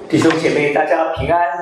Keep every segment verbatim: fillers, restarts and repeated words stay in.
弟兄姐妹，大家平安。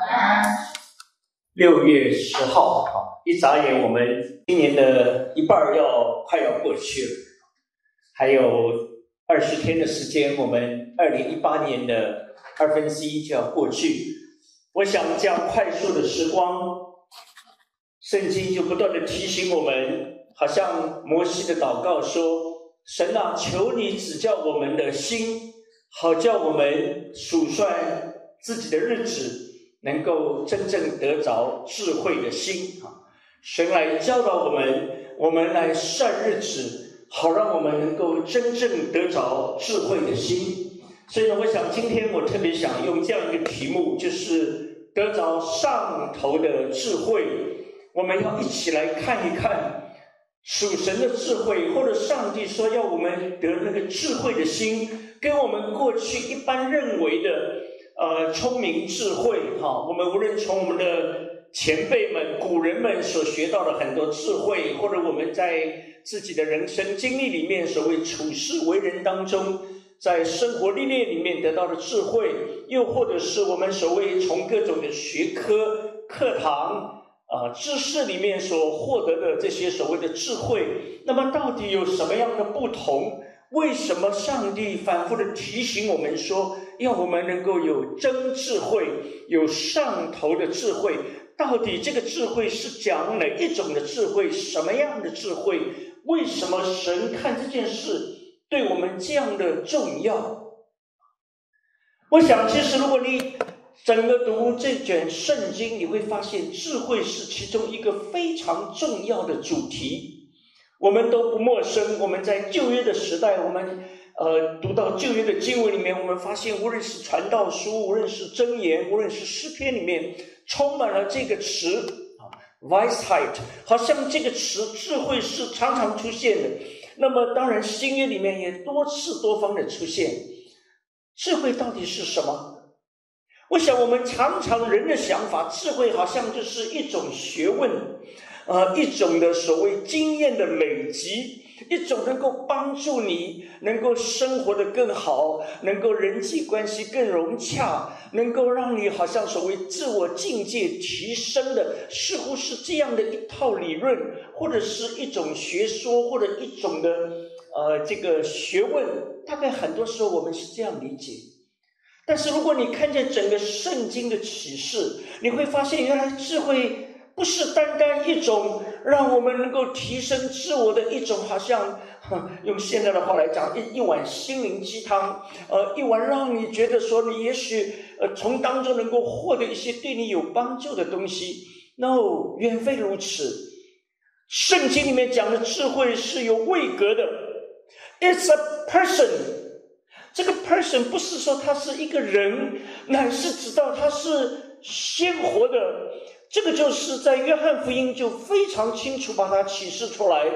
六月十号，一眨眼，我们今年的一半要快要过去了，还有二十天的时间，我们二零一八年的二分之一就要过去。我想这样快速的时光，圣经就不断的提醒我们，好像摩西的祷告说：“神啊，求你指教我们的心。”好叫我们数算自己的日子，能够真正得着智慧的心。神来教导我们，我们来算日子，好让我们能够真正得着智慧的心。所以呢，我想今天我特别想用这样一个题目，就是得着上头的智慧。我们要一起来看一看属神的智慧，或者上帝说要我们得那个智慧的心，跟我们过去一般认为的呃聪明智慧哈，我们无论从我们的前辈们古人们所学到的很多智慧，或者我们在自己的人生经历里面所谓处事为人当中，在生活历练里面得到的智慧，又或者是我们所谓从各种的学科课堂啊，知识里面所获得的这些所谓的智慧，那么到底有什么样的不同？为什么上帝反复的提醒我们说，要我们能够有真智慧，有上头的智慧？到底这个智慧是讲哪一种的智慧？什么样的智慧？为什么神看这件事对我们这样的重要？我想其实如果你整个读这卷圣经，你会发现智慧是其中一个非常重要的主题。我们都不陌生，我们在旧约的时代，我们呃读到旧约的经文里面，我们发现无论是传道书，无论是箴言，无论是诗篇里面，充满了这个词啊 Weisheit， 好像这个词智慧是常常出现的。那么当然新约里面也多次多方的出现。智慧到底是什么？我想我们常常人的想法，智慧好像就是一种学问，呃，一种的所谓经验的累积，一种能够帮助你能够生活得更好，能够人际关系更融洽，能够让你好像所谓自我境界提升的，似乎是这样的一套理论，或者是一种学说，或者一种的呃这个学问，大概很多时候我们是这样理解。但是如果你看见整个圣经的启示，你会发现原来智慧不是单单一种让我们能够提升自我的一种，好像用现在的话来讲，一一碗心灵鸡汤，呃，一碗让你觉得说你也许呃从当中能够获得一些对你有帮助的东西。No， 远非如此。圣经里面讲的智慧是有位格的 ，It's a person。这个 person 不是说他是一个人，乃是指到他是鲜活的。这个就是在约翰福音就非常清楚把它启示出来。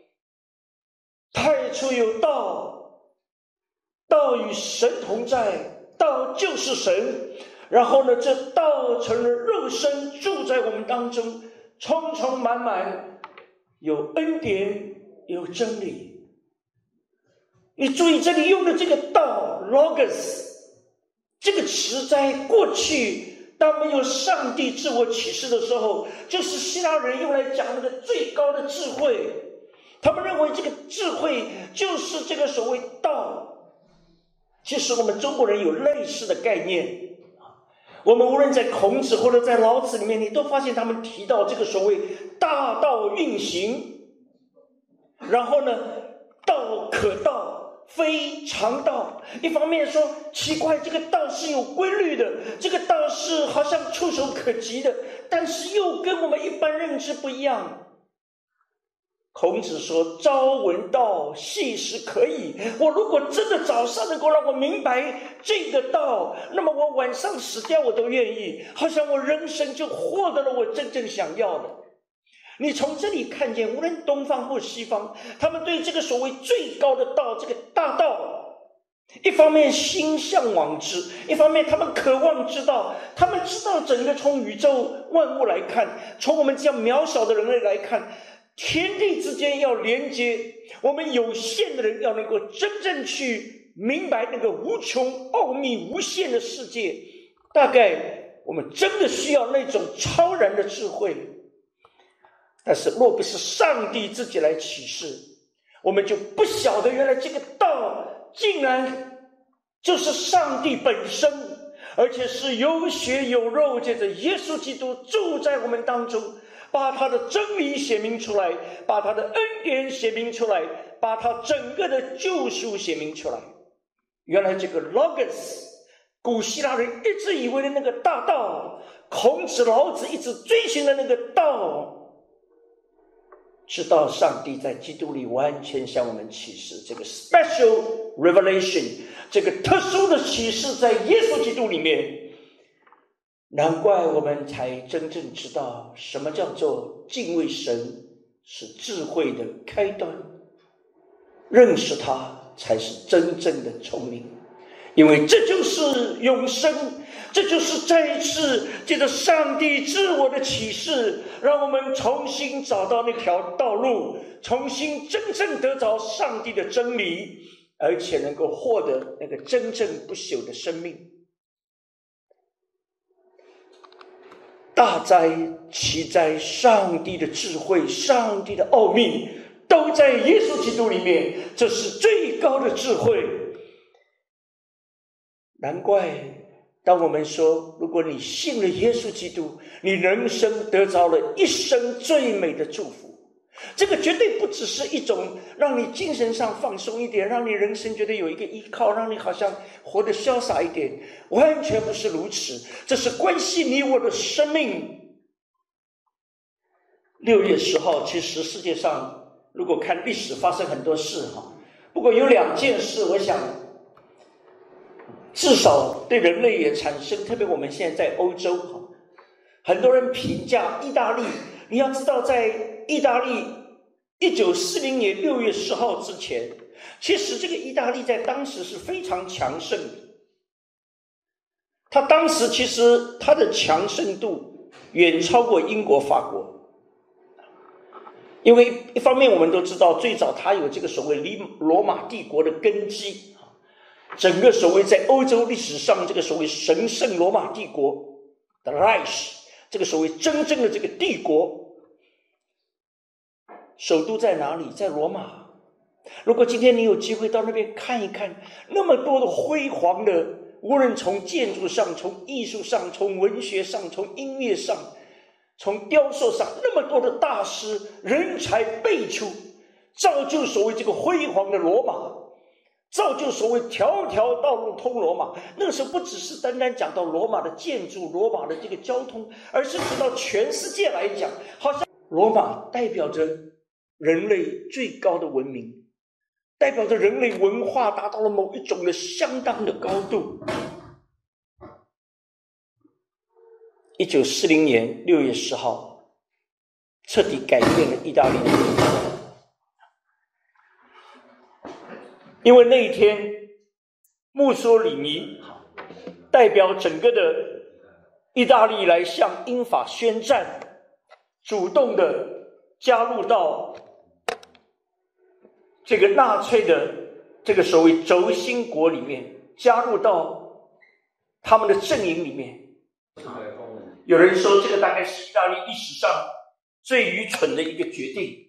太初有道，道与神同在，道就是神。然后呢，这道成了肉身，住在我们当中，充充满满，有恩典，有真理。你注意这里用的这个道 logos 这个词，在过去当没有上帝自我启示的时候，就是希腊人用来讲那个最高的智慧。他们认为这个智慧就是这个所谓道。其实我们中国人有类似的概念，我们无论在孔子或者在老子里面，你都发现他们提到这个所谓大道运行，然后呢，道可道非常道。一方面说奇怪，这个道是有规律的，这个道是好像触手可及的，但是又跟我们一般认知不一样。孔子说朝闻道，夕死可矣。我如果真的早上能够让我明白这个道，那么我晚上死掉我都愿意，好像我人生就获得了我真正想要的。你从这里看见，无论东方或西方，他们对这个所谓最高的道，这个大道，一方面心向往之，一方面他们渴望知道，他们知道整个从宇宙万物来看，从我们这样渺小的人类来看，天地之间要连接，我们有限的人要能够真正去明白那个无穷奥秘无限的世界， 大概我们真的需要那种超然的智慧。但是若不是上帝自己来启示，我们就不晓得原来这个道竟然就是上帝本身，而且是有血有肉，借着耶稣基督住在我们当中，把他的真理写明出来，把他的恩典写明出来，把他整个的救赎写明出来。原来这个 Logos， 古希腊人一直以为的那个大道，孔子老子一直追寻的那个道，直到上帝在基督里完全向我们启示，这个 special revelation， 这个特殊的启示在耶稣基督里面，难怪我们才真正知道什么叫做敬畏神是智慧的开端，认识他才是真正的聪明。因为这就是永生，这就是再一次借着上帝自我的启示，让我们重新找到那条道路，重新真正得着上帝的真理，而且能够获得那个真正不朽的生命。大哉奇哉，上帝的智慧，上帝的奥秘都在耶稣基督里面，这是最高的智慧。难怪当我们说，如果你信了耶稣基督，你人生得着了一生最美的祝福。这个绝对不只是一种让你精神上放松一点，让你人生觉得有一个依靠，让你好像活得潇洒一点，完全不是如此。这是关系你我的生命。六月十号，其实世界上如果看历史发生很多事哈，不过有两件事，我想至少对人类也产生，特别我们现在在欧洲哈，很多人评价意大利。你要知道，在意大利一九四零年六月十号之前，其实这个意大利在当时是非常强盛的。它当时其实它的强盛度远超过英国、法国，因为一方面我们都知道，最早它有这个所谓罗马帝国的根基，整个所谓在欧洲历史上这个所谓神圣罗马帝国的 Reich， 这个所谓真正的这个帝国，首都在哪里？在罗马。如果今天你有机会到那边看一看，那么多的辉煌的，无论从建筑上，从艺术上，从文学上，从音乐上，从雕塑上，那么多的大师人才辈出，造就所谓这个辉煌的罗马，造就所谓条条道路通罗马。那个时候不只是单单讲到罗马的建筑，罗马的这个交通，而是直到全世界来讲，好像罗马代表着人类最高的文明，代表着人类文化达到了某一种的相当的高度。一九四零年六月十号，彻底改变了意大利的命运。因为那一天，墨索里尼代表整个的意大利来向英法宣战，主动的加入到这个纳粹的这个所谓轴心国里面，加入到他们的阵营里面。有人说这个大概是意大利历史上最愚蠢的一个决定，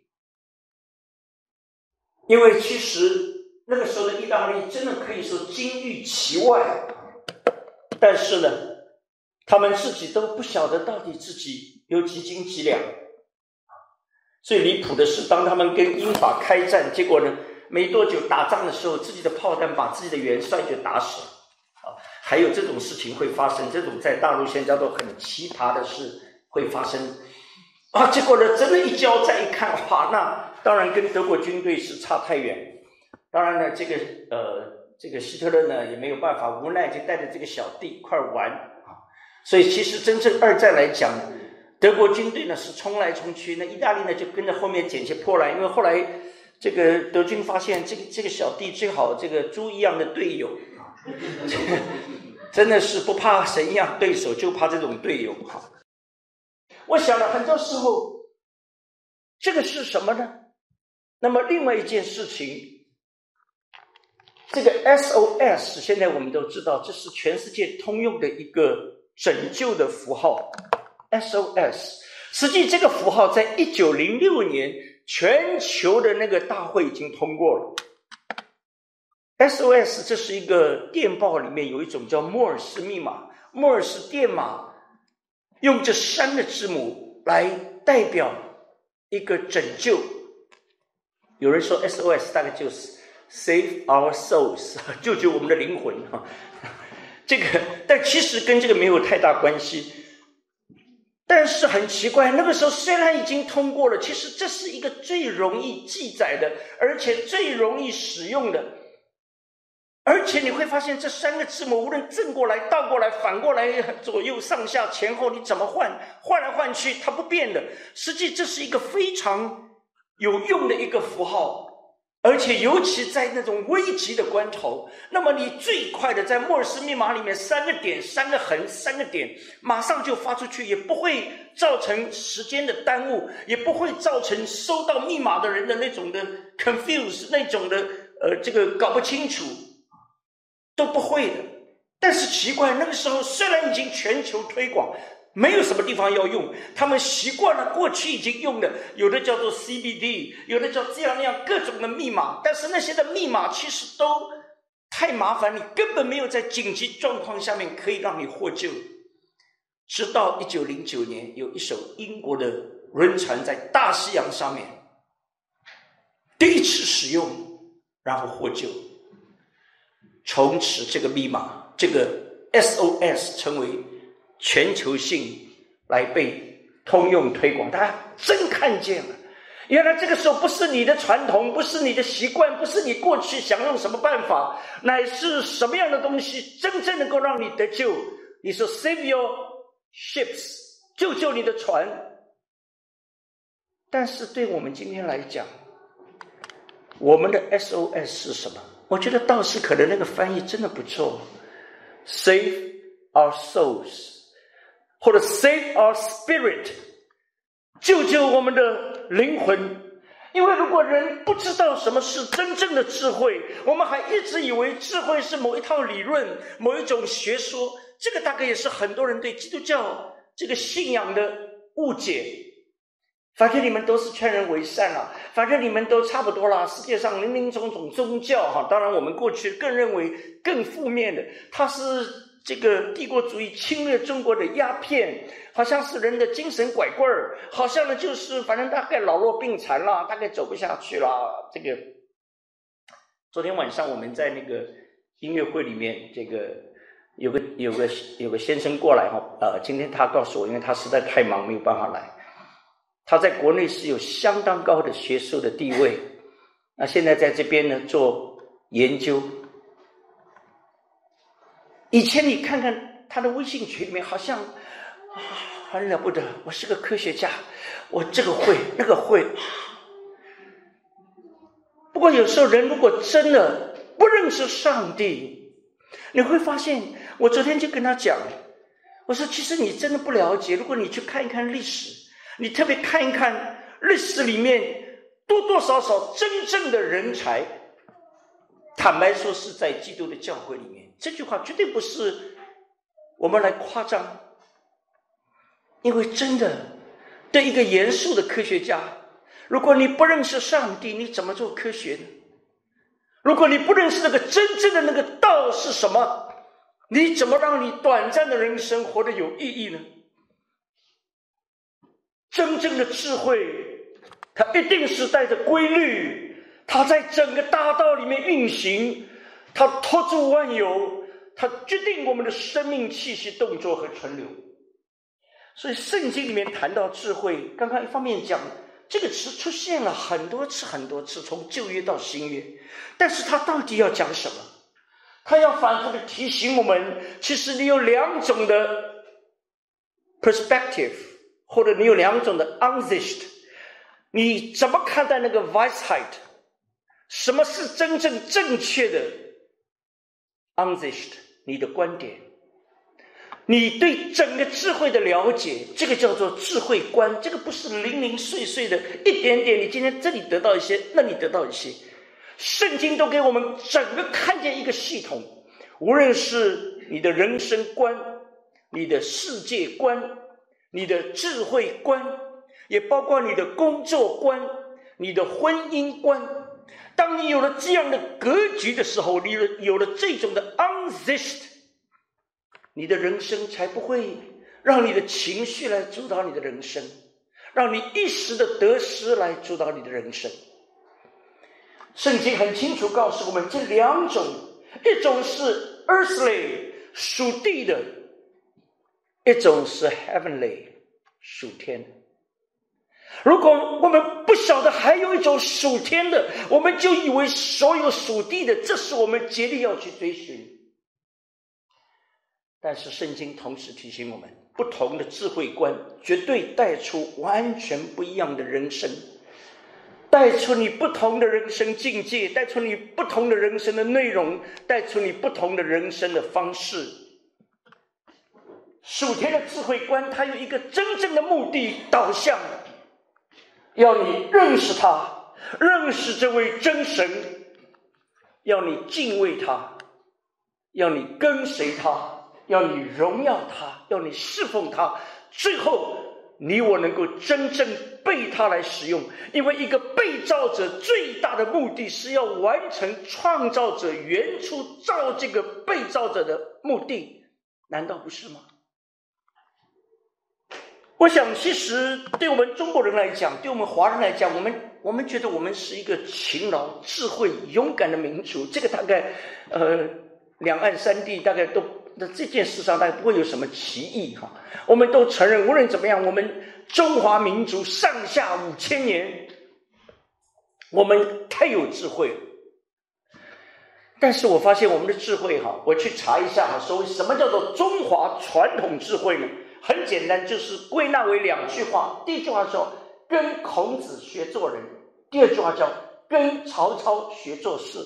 因为其实那个时候的意大利真的可以说金玉其外，但是呢，他们自己都不晓得到底自己有几斤几两。最离谱的是，当他们跟英法开战，结果呢，没多久打仗的时候，自己的炮弹把自己的元帅就打死了。啊，还有这种事情会发生，这种在大陆现在叫做很奇葩的事会发生。啊，结果呢，真的一交战一看，哇，那当然跟德国军队是差太远。当然呢，这个呃，这个希特勒呢也没有办法，无奈就带着这个小弟一块玩啊。所以其实真正二战来讲，德国军队呢是冲来冲去，那意大利呢就跟着后面捡些破烂，因为后来这个德军发现这个这个小弟最好这个猪一样的队友，真的是不怕神一样对手，就怕这种队友哈。我想了很多时候，这个是什么呢？那么另外一件事情， 这个 S O S 现在我们都知道，这是全世界通用的一个拯救的符号。S O S 实际这个符号在一九零六年全球的那个大会已经通过了。S O S 这是一个电报里面有一种叫摩尔斯密码，摩尔斯电码用这三个字母来代表一个拯救。有人说 S O S 大概就是 Save our souls， 救救我们的灵魂。这个但其实跟这个没有太大关系。但是很奇怪，那个时候虽然已经通过了，其实这是一个最容易记载的，而且最容易使用的。而且你会发现这三个字母无论正过来、倒过来、反过来、左右、上下、前后，你怎么换，换来换去它不变的。实际这是一个非常有用的一个符号，而且尤其在那种危急的关头，那么你最快的在摩尔斯密码里面三个点、三个横、三个点，马上就发出去，也不会造成时间的耽误，也不会造成收到密码的人的那种的 confuse， 那种的呃这个搞不清楚，都不会的。但是奇怪，那个时候虽然已经全球推广，没有什么地方要用，他们习惯了过去已经用的，有的叫做 C B D， 有的叫这样那样各种的密码，但是那些的密码其实都太麻烦，你根本没有在紧急状况下面可以让你获救。直到一九零九年，有一艘英国的轮船在大西洋上面第一次使用，然后获救。从此这个密码，这个 S O S 成为全球性来被通用推广。大家真看见了，原来这个时候不是你的传统，不是你的习惯，不是你过去想用什么办法，乃是什么样的东西真正能够让你得救。你说 Save your ships， 救救你的船。但是对我们今天来讲，我们的 S O S 是什么？我觉得倒是可能那个翻译真的不错， Save our souls， 或者 Save our spirit， 救救我们的灵魂。因为如果人不知道什么是真正的智慧，我们还一直以为智慧是某一套理论，某一种学说，这个大概也是很多人对基督教这个信仰的误解。反正你们都是劝人为善了，反正你们都差不多了，世界上林林总总宗教哈，当然我们过去更认为更负面的，它是这个帝国主义侵略中国的鸦片，好像是人的精神拐棍儿，好像呢就是反正大概老弱病残了，大概走不下去了。这个昨天晚上我们在那个音乐会里面，这个有个有个有个先生过来哈，呃，今天他告诉我，因为他实在太忙没有办法来。他在国内是有相当高的学术的地位，那现在在这边呢做研究。以前你看看他的微信群里面，好像啊很了不得，我是个科学家，我这个会那个会。不过有时候人如果真的不认识上帝，你会发现，我昨天就跟他讲，我说其实你真的不了解，如果你去看一看历史，你特别看一看历史里面多多少少真正的人才，坦白说是在基督的教会里面。这句话绝对不是我们来夸张，因为真的对一个严肃的科学家，如果你不认识上帝，你怎么做科学呢？如果你不认识那个真正的那个道是什么，你怎么让你短暂的人生活得有意义呢？真正的智慧，它一定是带着规律，它在整个大道里面运行，它托住万有，它决定我们的生命气息动作和存留。所以圣经里面谈到智慧，刚刚一方面讲这个词出现了很多次很多次，从旧约到新约，但是它到底要讲什么？它要反复的提醒我们，其实你有两种的 perspective，或者你有两种的 Ansicht， 你怎么看待那个 Weisheit？ 什么是真正正确的 Ansicht？ 你的观点，你对整个智慧的了解，这个叫做智慧观。这个不是零零碎碎的一点点，你今天这里得到一些，那你得到一些。 圣经都给我们整个看见一个系统，无论是你的人生观、你的世界观、你的智慧观，也包括你的工作观、你的婚姻观。当你有了这样的格局的时候，你有了这种的 unzest， 你的人生才不会让你的情绪来主导你的人生，让你一时的得失来主导你的人生。圣经很清楚告诉我们这两种，一种是 earthly 属地的，一种是 heavenly 属天的。如果我们不晓得还有一种属天的，我们就以为所有属地的，这是我们竭力要去追寻。但是圣经同时提醒我们，不同的智慧观绝对带出完全不一样的人生，带出你不同的人生境界，带出你不同的人生的内容，带出你不同的人生的方式。属天的智慧观，它有一个真正的目的导向，要你认识他，认识这位真神，要你敬畏他，要你跟随他，要你荣耀他，要你侍奉他，最后你我能够真正被他来使用。因为一个被造者最大的目的是要完成创造者原初造这个被造者的目的，难道不是吗？我想其实对我们中国人来讲，对我们华人来讲，我们我们觉得我们是一个勤劳、智慧、勇敢的民族，这个大概呃两岸三地大概都在这件事上大概不会有什么歧义哈。我们都承认，无论怎么样，我们中华民族上下五千年，我们太有智慧了。但是我发现我们的智慧哈，我去查一下哈，所谓什么叫做中华传统智慧呢？很简单，就是归纳为两句话。第一句话说跟孔子学做人，第二句话叫跟曹操学做事。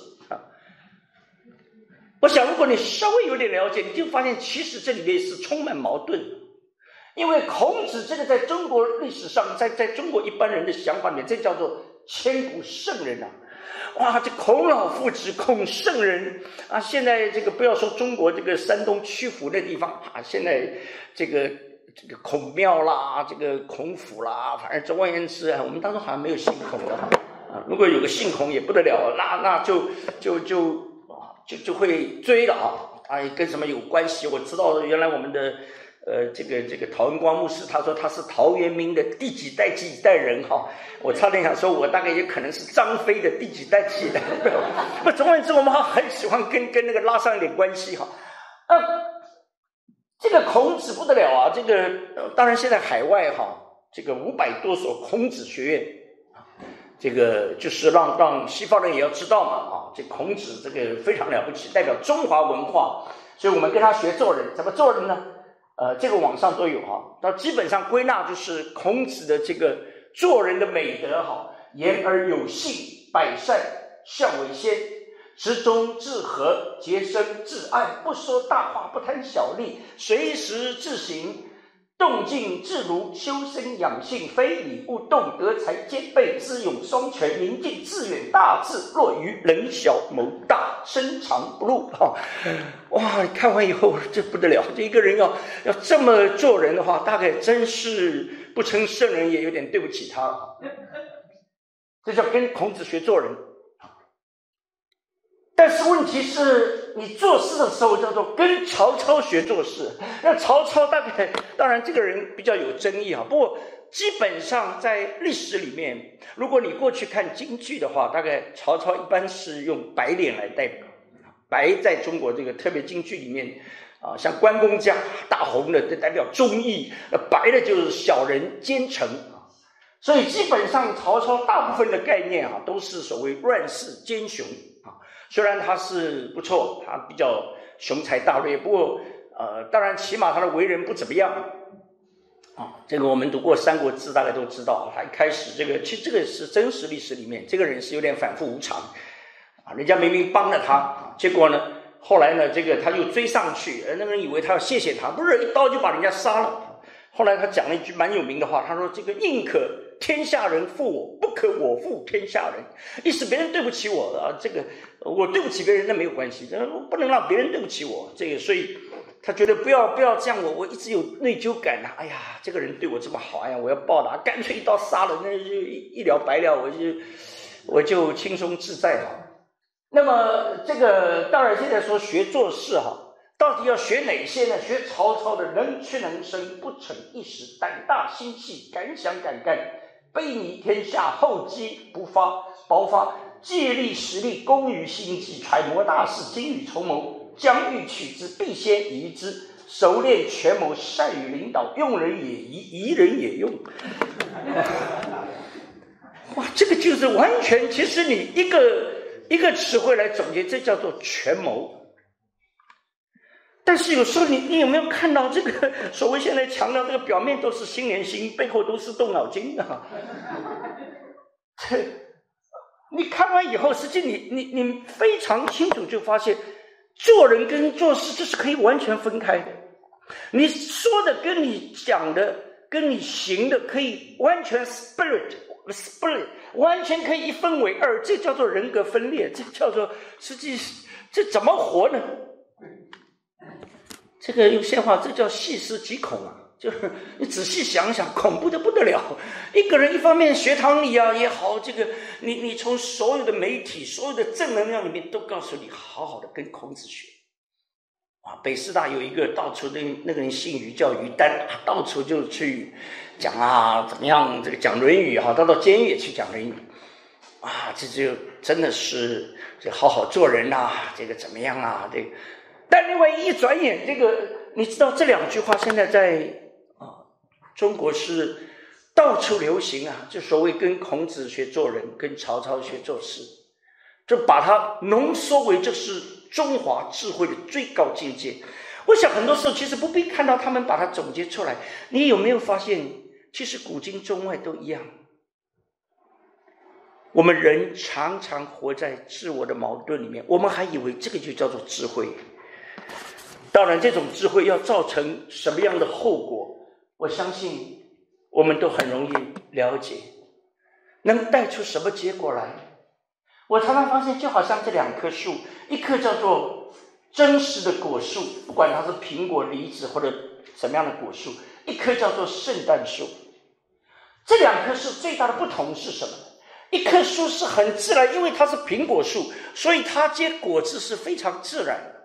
我想如果你稍微有点了解，你就发现其实这里面是充满矛盾的。因为孔子这个在中国历史上，在在中国一般人的想法里面，这叫做千古圣人啊！哇，这孔老夫子、孔圣人啊！现在这个不要说中国这个山东曲阜那地方啊，现在这个这个孔庙啦，这个孔府啦，反正总而言之啊，我们当中好像没有姓孔的啊。如果有个姓孔也不得了，那那就就就就就会追了啊！啊，跟什么有关系？我知道原来我们的。呃，这个这个陶文光牧师他说他是陶渊明的第几代几代人哈，我差点想说我大概也可能是张飞的第几代几代人。不，总而言之，我们很喜欢跟跟那个拉上一点关系哈。呃，这个孔子不得了啊，这个、呃、当然现在海外哈，这个五百多所孔子学院，这个就是让让西方人也要知道嘛啊，这孔子这个非常了不起，代表中华文化，所以我们跟他学做人，怎么做人呢？呃，这个网上都有哈，那基本上归纳就是孔子的这个做人的美德哈，言而有信，百善孝为先，执中治和，洁身自爱，不说大话，不贪小利，随时自省，动静自如，修身养性，非礼勿动，德才兼备，智勇双全，明镜致远，大智若愚，人小谋大，深藏不露哈。哇，看完以后这不得了，这一个人要要这么做人的话，大概真是不称圣人也有点对不起他。这叫跟孔子学做人。但是问题是你做事的时候叫做跟曹操学做事，那曹操大概当然这个人比较有争议啊，不过基本上在历史里面，如果你过去看京剧的话，大概曹操一般是用白脸来代表。白在中国这个特别京剧里面啊，像关公这样大红的，这代表忠义；那白的就是小人奸臣啊。所以基本上曹操大部分的概念啊，都是所谓乱世奸雄啊。虽然他是不错，他比较雄才大略，不过呃，当然起码他的为人不怎么样啊。这个我们读过《三国志》，大概都知道，他一开始这个其实这个是真实历史里面，这个人是有点反复无常。人家明明帮了他，结果呢，后来呢，这个他又追上去，那个人以为他要谢谢他，不是一刀就把人家杀了。后来他讲了一句蛮有名的话，他说：“这个宁可天下人负我，不可我负天下人。意思别人对不起我啊，这个我对不起别人那没有关系，我不能让别人对不起我。这个所以他觉得不要不要这样，我我一直有内疚感啊。哎呀，这个人对我这么好，哎呀，我要报答，干脆一刀杀了，那就一了百了，我就我就轻松自在了。那么这个当然现在说学做事哈。到底要学哪些呢？学曹操的能屈能伸，不逞一时，胆大心细，敢想敢干，背逆天下，厚积不发薄发，借力实力，工于心计，揣摩大事，精于筹谋，将欲取之，必先疑之，熟练权谋，善于领导，用人也疑，疑人也用。哇，这个就是完全，其实你一个一个词汇来总结，这叫做权谋。但是有时候你你有没有看到这个所谓现在强调这个表面都是心连心，背后都是动脑筋啊？你看完以后，实际你你你非常清楚就发现，做人跟做事这是可以完全分开的。你说的跟你讲的跟你行的可以完全 spirit spirit 完全可以一分为二，这叫做人格分裂，这叫做实际这怎么活呢？这个用现话，这叫细思极恐啊！就是你仔细想想，恐怖的不得了。一个人一方面学堂里啊也好，这个你你从所有的媒体、所有的正能量里面都告诉你，好好的跟孔子学。啊，北师大有一个到处那那个人姓于，叫于丹，到处就去讲啊怎么样，这个讲《论语》哈，他到监狱也去讲《论语》啊，这就真的是这好好做人啊，这个怎么样啊，这个。但另外一转眼，这个你知道这两句话现在在啊中国是到处流行啊，就所谓跟孔子学做人，跟曹操学做事，就把它浓缩为这是中华智慧的最高境界。我想很多时候其实不必看到他们把它总结出来，你有没有发现，其实古今中外都一样，我们人常常活在自我的矛盾里面，我们还以为这个就叫做智慧。当然这种智慧要造成什么样的后果，我相信我们都很容易了解，能带出什么结果来。我常常发现就好像这两棵树，一棵叫做真实的果树，不管它是苹果、梨子或者什么样的果树，一棵叫做圣诞树。这两棵树最大的不同是什么？一棵树是很自然，因为它是苹果树，所以它结果子是非常自然的。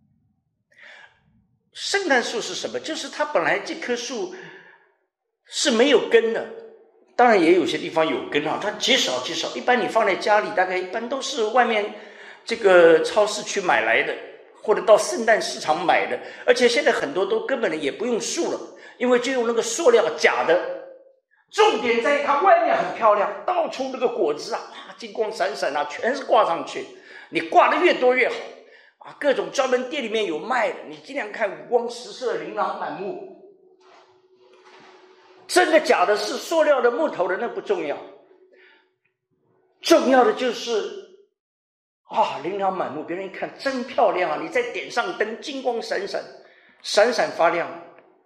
圣诞树是什么？就是它本来这棵树是没有根的，当然也有些地方有根啊，它极少极少。一般你放在家里，大概一般都是外面这个超市去买来的，或者到圣诞市场买的。而且现在很多都根本也不用树了，因为就用那个塑料假的。重点在于它外面很漂亮，到处那个果子啊，哇，金光闪闪啊，全是挂上去。你挂的越多越好。啊，各种专门店里面有卖的，你尽量看五光十色、琳琅满目。真的假的是塑料的、木头的，那不重要，重要的就是啊，琳琅满目，别人一看真漂亮啊！你再点上灯，金光闪闪，闪闪发亮。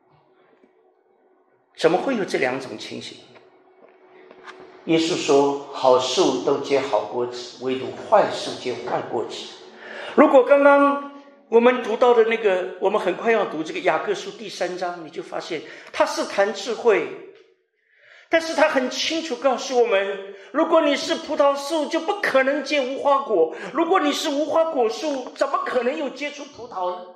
怎么会有这两种情形？耶稣说：“好树都结好果子，唯独坏树结坏果子。”如果刚刚我们读到的那个，我们很快要读这个雅各书第三章，你就发现他是谈智慧，但是他很清楚告诉我们，如果你是葡萄树，就不可能结无花果；如果你是无花果树，怎么可能有结出葡萄呢？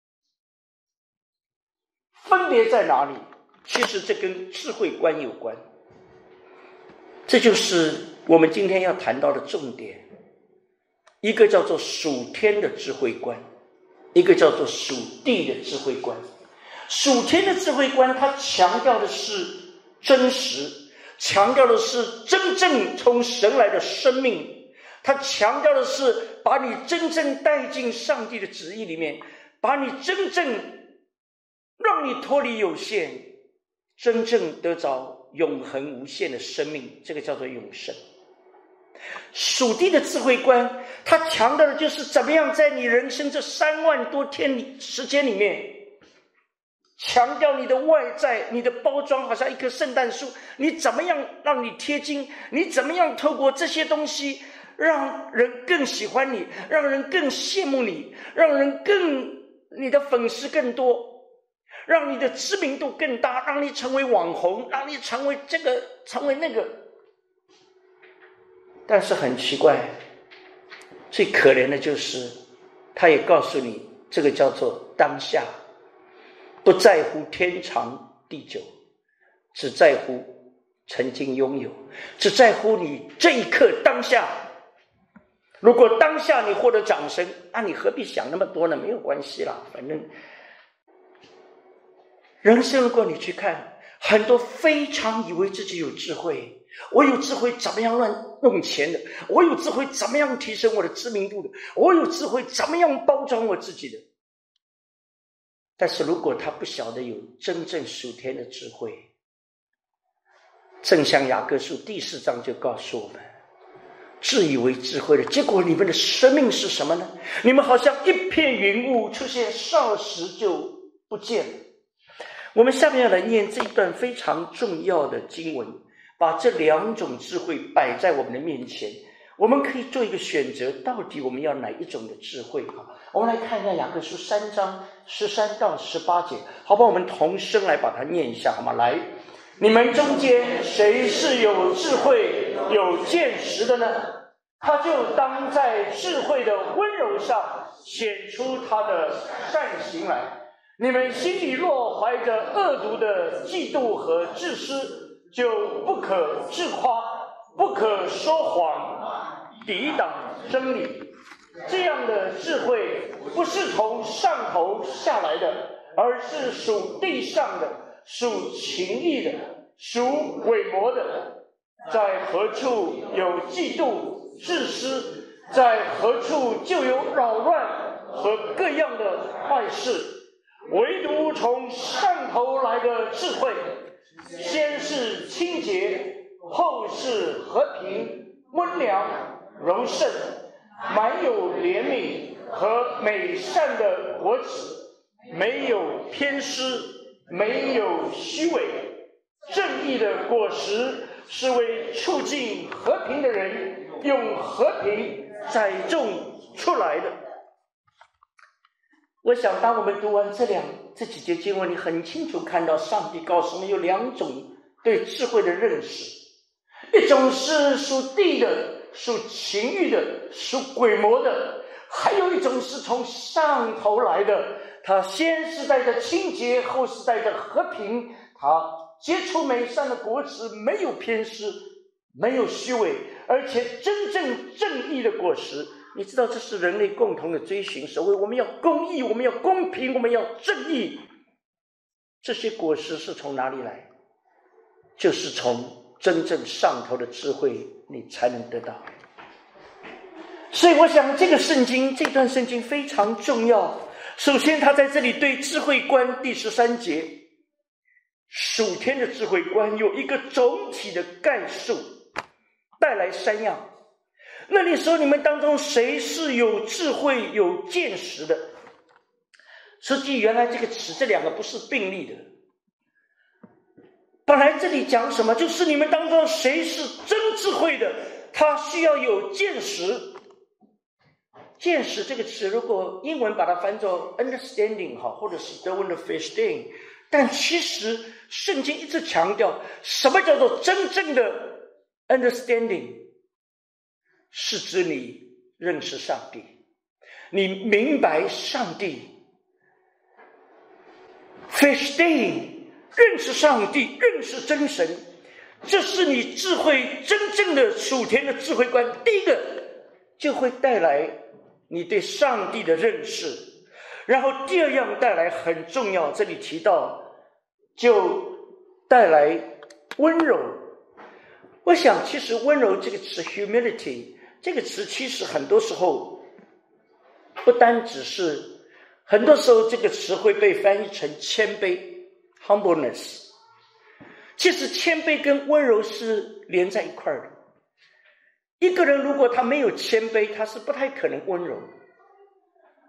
分别在哪里？其实这跟智慧观有关，这就是我们今天要谈到的重点。一个叫做属天的智慧观，一个叫做属地的智慧观。属天的智慧观，它强调的是真实，强调的是真正从神来的生命，它强调的是把你真正带进上帝的旨意里面，把你真正让你脱离有限，真正得着永恒无限的生命，这个叫做永生。属地的智慧观，它强调的就是怎么样在你人生这三万多天里时间里面， 强调你的外在，你的包装好像一棵圣诞树，你怎么样让你贴金？你怎么样透过这些东西让人更喜欢你，让人更羡慕你，让人更你的粉丝更多，让你的知名度更大，让你成为网红，让你成为这个成为那个。但是很奇怪，最可怜的就是他也告诉你，这个叫做当下，不在乎天长地久，只在乎曾经拥有，只在乎你这一刻当下。如果当下你获得掌声，那、啊、你何必想那么多呢？没有关系啦，反正人生如果你去看，很多非常以为自己有智慧，我有智慧怎么样乱用钱的，我有智慧怎么样提升我的知名度的，我有智慧怎么样包装我自己的。但是如果他不晓得有真正属天的智慧，正像雅各书第四章就告诉我们，自以为智慧的结果，你们的生命是什么呢？你们好像一片云雾，出现霎时就不见了。我们下面要来念这一段非常重要的经文，把这两种智慧摆在我们的面前，我们可以做一个选择，到底我们要哪一种的智慧？我们来看一下雅各书三章十三到十八节，好吧，我们同声来把它念一下，好吗？来，你们中间谁是有智慧有见识的呢？他就当在智慧的温柔上显出他的善行来。你们心里若怀着恶毒的嫉妒和自私，就不可自夸，不可说谎，抵挡真理。这样的智慧不是从上头下来的，而是属地上的，属情欲的，属伪魔的。在何处有嫉妒自私，在何处就有扰乱和各样的坏事。唯独从上头来的智慧，先是清洁，后是和平、温良、柔顺，满有怜悯和美善的果子，没有偏私，没有虚伪。正义的果实是为促进和平的人用和平栽种出来的。我想当我们读完这两这几节经文，你很清楚看到上帝告诉我们有两种对智慧的认识，一种是属地的，属情欲的，属鬼魔的，还有一种是从上头来的，它先是带着清洁，后是带着和平，它结出美善的果子，没有偏私，没有虚伪，而且真正正义的果实。你知道这是人类共同的追寻，所谓我们要公义，我们要公平，我们要正义。这些果实是从哪里来？就是从真正上头的智慧你才能得到。所以我想这个圣经，这段圣经非常重要。首先他在这里对智慧观第十三节，属天的智慧观有一个总体的概述，带来三样。那你说你们当中谁是有智慧有见识的？实际原来这个词这两个不是并立的，本来这里讲什么，就是你们当中谁是真智慧的，他需要有见识。见识这个词如果英文把它翻作 understanding 或者是德文的 verstehen， 但其实圣经一直强调什么叫做真正的 understanding，是指你认识上帝，你明白上帝。verstehen 认识上帝，认识真神，这是你智慧真正的属天的智慧观。第一个就会带来你对上帝的认识，然后第二样带来很重要，这里提到就带来温柔。我想其实温柔这个词 humility 这个词其实很多时候不单只是，很多时候这个词会被翻译成谦卑 humbleness， 其实谦卑跟温柔是连在一块的。一个人如果他没有谦卑，他是不太可能温柔。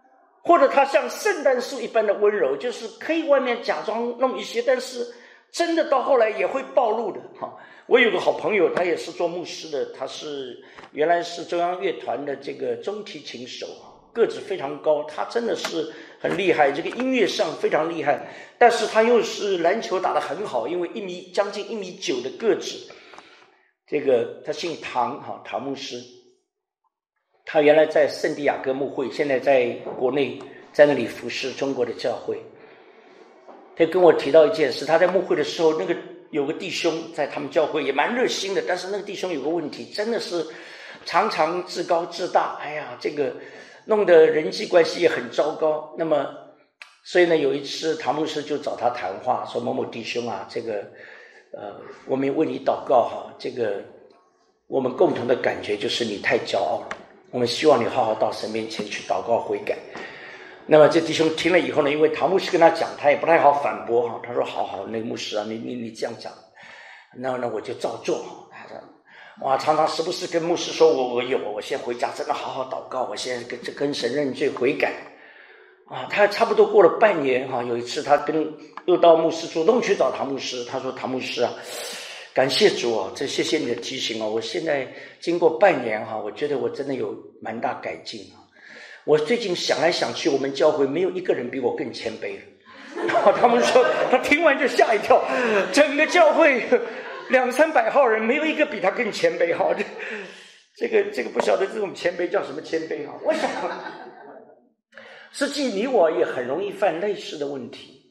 或者他像圣诞树一般的温柔，就是可以外面假装弄一些，但是真的到后来也会暴露的。哈，我有个好朋友，他也是做牧师的，他是原来是中央乐团的这个中提琴手，个子非常高，他真的是很厉害，这个音乐上非常厉害，但是他又是篮球打得很好，因为一米将近一米九的个子。这个他姓唐，哈，唐牧师，他原来在圣地亚哥牧会，现在在国内在那里服侍中国的教会。他跟我提到一件事，他在牧会的时候，那个有个弟兄在他们教会也蛮热心的，但是那个弟兄有个问题，真的是常常自高自大，哎呀，这个弄得人际关系也很糟糕。那么所以呢，有一次唐牧师就找他谈话，说某某弟兄啊，这个呃，我们为你祷告哈，这个我们共同的感觉就是你太骄傲了，我们希望你好好到神面前去祷告悔改。那么这弟兄听了以后呢，因为唐牧师跟他讲，他也不太好反驳哈，他说好好，那个牧师啊，你你你这样讲，那那我就照做。哇，常常时不时跟牧师说，我我有，我先回家真的好好祷告，我先跟跟神认罪悔改。啊，他差不多过了半年哈，有一次他跟又到牧师主动去找唐牧师，他说唐牧师啊，感谢主啊，这谢谢你的提醒啊，我现在经过半年哈，我觉得我真的有蛮大改进啊。我最近想来想去，我们教会没有一个人比我更谦卑了。然后他们说，他听完就吓一跳，整个教会两三百号人，没有一个比他更谦卑哈。这个这个不晓得这种谦卑叫什么谦卑哈？我想，实际你我也很容易犯类似的问题。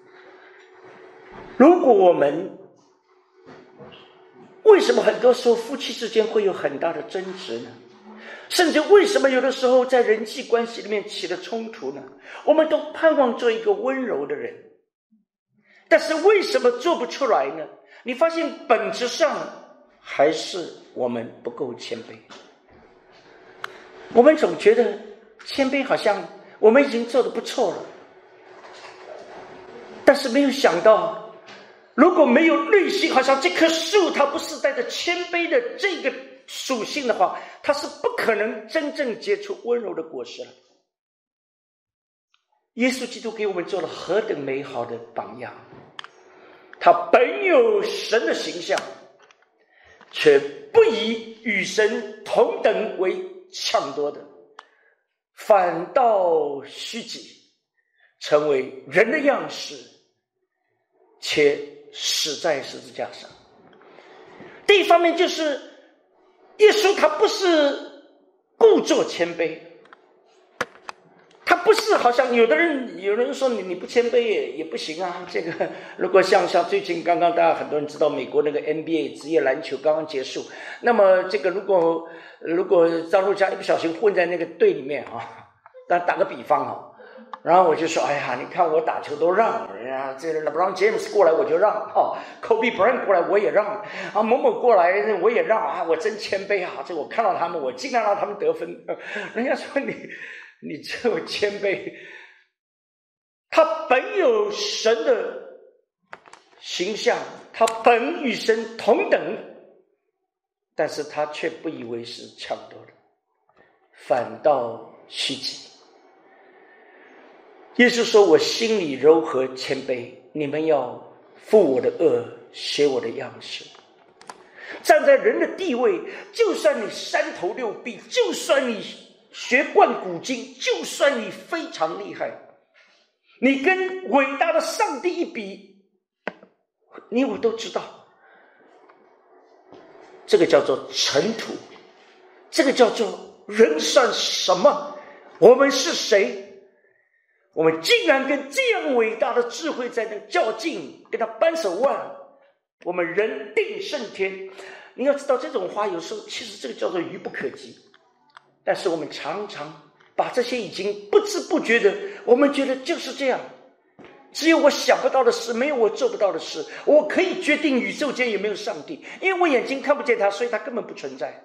如果我们为什么很多时候夫妻之间会有很大的争执呢？甚至为什么有的时候在人际关系里面起了冲突呢？我们都盼望做一个温柔的人，但是为什么做不出来呢？你发现本质上还是我们不够谦卑。我们总觉得谦卑好像我们已经做得不错了，但是没有想到，如果没有内心，好像这棵树它不是带着谦卑的这个属性的话，它是不可能真正结出温柔的果实了。耶稣基督给我们做了何等美好的榜样，他本有神的形象，却不以与神同等为抢夺的，反倒虚己，成为人的样式，且死在十字架上。第一方面就是耶稣他不是故作谦卑，他不是好像有的人有人说你你不谦卑也也不行啊。这个如果像像最近刚刚大家很多人知道美国那个 N B A 职业篮球刚刚结束，那么这个如果如果张路加一不小心混在那个队里面啊，打打个比方啊，然后我就说，哎呀，你看我打球都让人家，这个 LeBron James 过来我就让啊 ，Kobe Bryant 过来我也让啊，某某过来我也让啊，我真谦卑啊！这我看到他们，我尽量让他们得分。人家说你你这么谦卑，他本有神的形象，他本与神同等，但是他却不以为是抢夺的，反倒虚己。耶稣说，我心里柔和谦卑，你们要负我的恶，学我的样式。站在人的地位，就算你三头六臂，就算你学贯古今，就算你非常厉害，你跟伟大的上帝一比，你我都知道，这个叫做尘土，这个叫做人算什么？我们是谁？我们竟然跟这样伟大的智慧在那较劲，跟他扳手腕，我们人定胜天。你要知道，这种话有时候其实这个叫做愚不可及，但是我们常常把这些已经不知不觉的，我们觉得就是这样，只有我想不到的事，没有我做不到的事。我可以决定宇宙间有没有上帝，因为我眼睛看不见他，所以他根本不存在。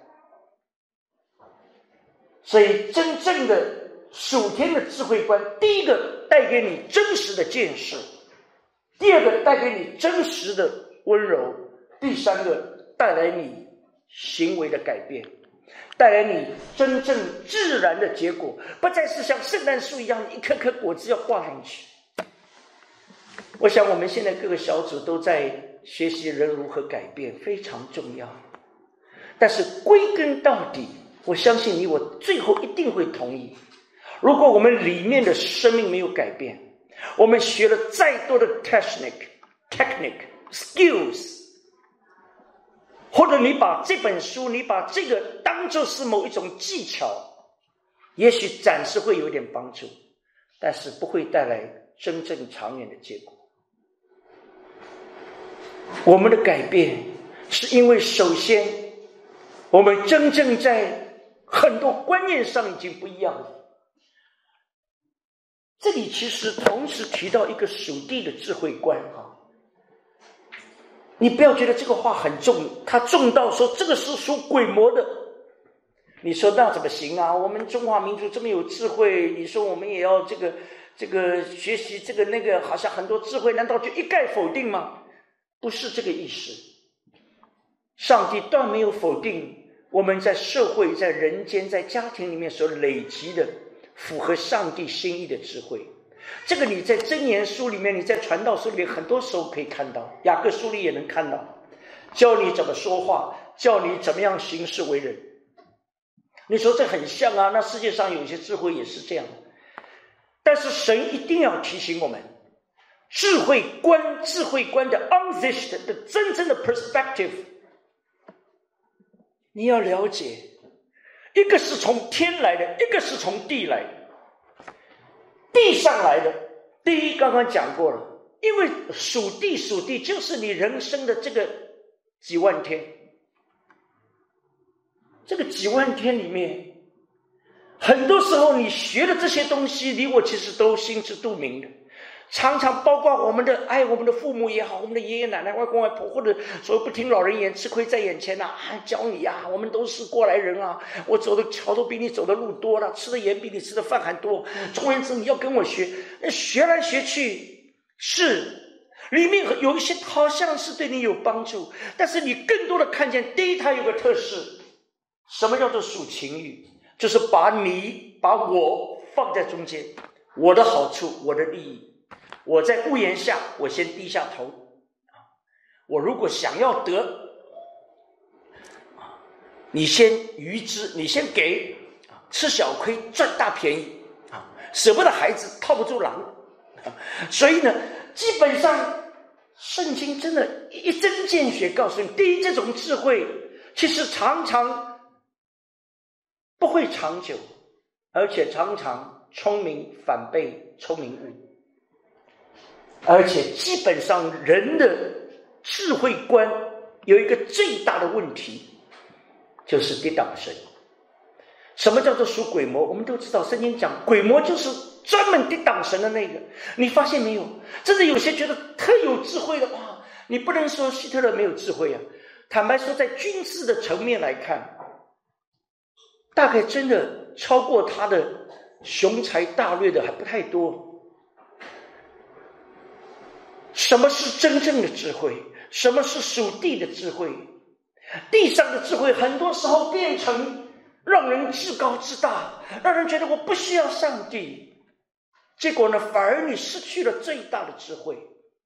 所以真正的属天的智慧观，第一个带给你真实的见识，第二个带给你真实的温柔，第三个带来你行为的改变。 带来你真正自然的结果，不再是像圣诞树一样一颗颗果子要挂上去。我想我们现在各个小组都在学习人如何改变，非常重要。但是归根到底，我相信你我最后一定会同意，如果我们里面的生命没有改变，我们学了再多的 technique technique skills， 或者你把这本书你把这个当作是某一种技巧，也许暂时会有点帮助，但是不会带来真正长远的结果。我们的改变是因为首先我们真正在很多观念上已经不一样了。这里其实同时提到一个属地的智慧观啊，你不要觉得这个话很重，它重到说这个是属鬼魔的。你说那怎么行啊？我们中华民族这么有智慧，你说我们也要这个这个学习这个那个，好像很多智慧，难道就一概否定吗？不是这个意思。上帝断没有否定我们在社会在人间在家庭里面所累积的符合上帝心意的智慧。这个你在箴言书里面，你在传道书里面很多时候可以看到，雅各书里也能看到，教你怎么说话，教你怎么样行事为人。你说这很像啊，那世界上有些智慧也是这样。但是神一定要提醒我们，智慧观智慧观的 unleashed 的真正的 perspective， 你要了解，一个是从天来的，一个是从地来的。地上来的，第一刚刚讲过了，因为属地属地就是你人生的这个几万天，这个几万天里面，很多时候你学的这些东西，你我其实都心知肚明的。常常包括我们的爱我们的父母也好，我们的爷爷奶奶外公外婆，或者所谓不听老人言吃亏在眼前啊，教你啊，我们都是过来人啊，我走的桥都比你走的路多了，吃的盐比你吃的饭还多，总而言之你要跟我学，学来学去是里面有一些好像是对你有帮助，但是你更多的看见，第一它有个特质，什么叫做属情欲，就是把你把我放在中间，我的好处我的利益，我在屋檐下，我先低下头。我如果想要得，你先予之，你先给，吃小亏赚大便宜，舍不得孩子套不住狼。所以呢，基本上圣经真的一针见血告诉你，第一，这种智慧其实常常不会长久，而且常常聪明反被聪明误。而且基本上人的智慧观有一个最大的问题，就是抵挡神。什么叫做属鬼魔？我们都知道圣经讲鬼魔就是专门抵挡神的那个。你发现没有，真的有些觉得特有智慧的，哇，你不能说希特勒没有智慧啊。坦白说，在军事的层面来看，大概真的超过他的雄才大略的还不太多。什么是真正的智慧？什么是属地的智慧？地上的智慧很多时候变成让人自高自大，让人觉得我不需要上帝，结果呢，反而你失去了最大的智慧。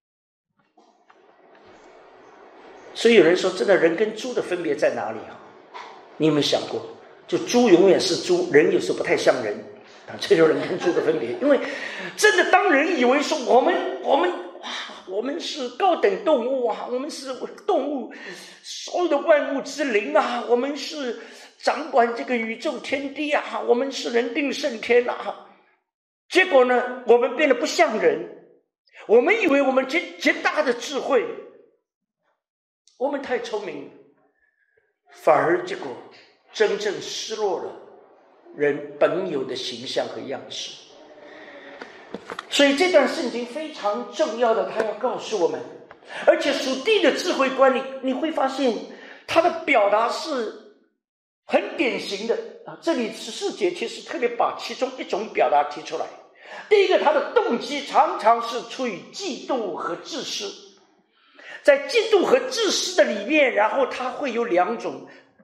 所以有人说，真的人跟猪的分别在哪里啊？你有没有想过，就猪永远是猪，人有时候不太像人啊，这就是人跟猪的分别。因为真的当人以为说我们我们哇，我们是高等动物啊，我们是动物，所有的万物之灵啊，我们是掌管这个宇宙天地啊，我们是人定胜天啊。结果呢，我们变得不像人，我们以为我们极极大的智慧，我们太聪明，反而结果真正失落了人本有的形象和样式。所以这段圣经非常重要的，他要告诉我们，而且属地的智慧观，你你会发现他的表达是很典型的啊。这里十四节其实特别把其中一种表达提出来。第一个，他的动机常常是出于嫉妒和自私，在嫉妒和自私的里面，然后他会有两种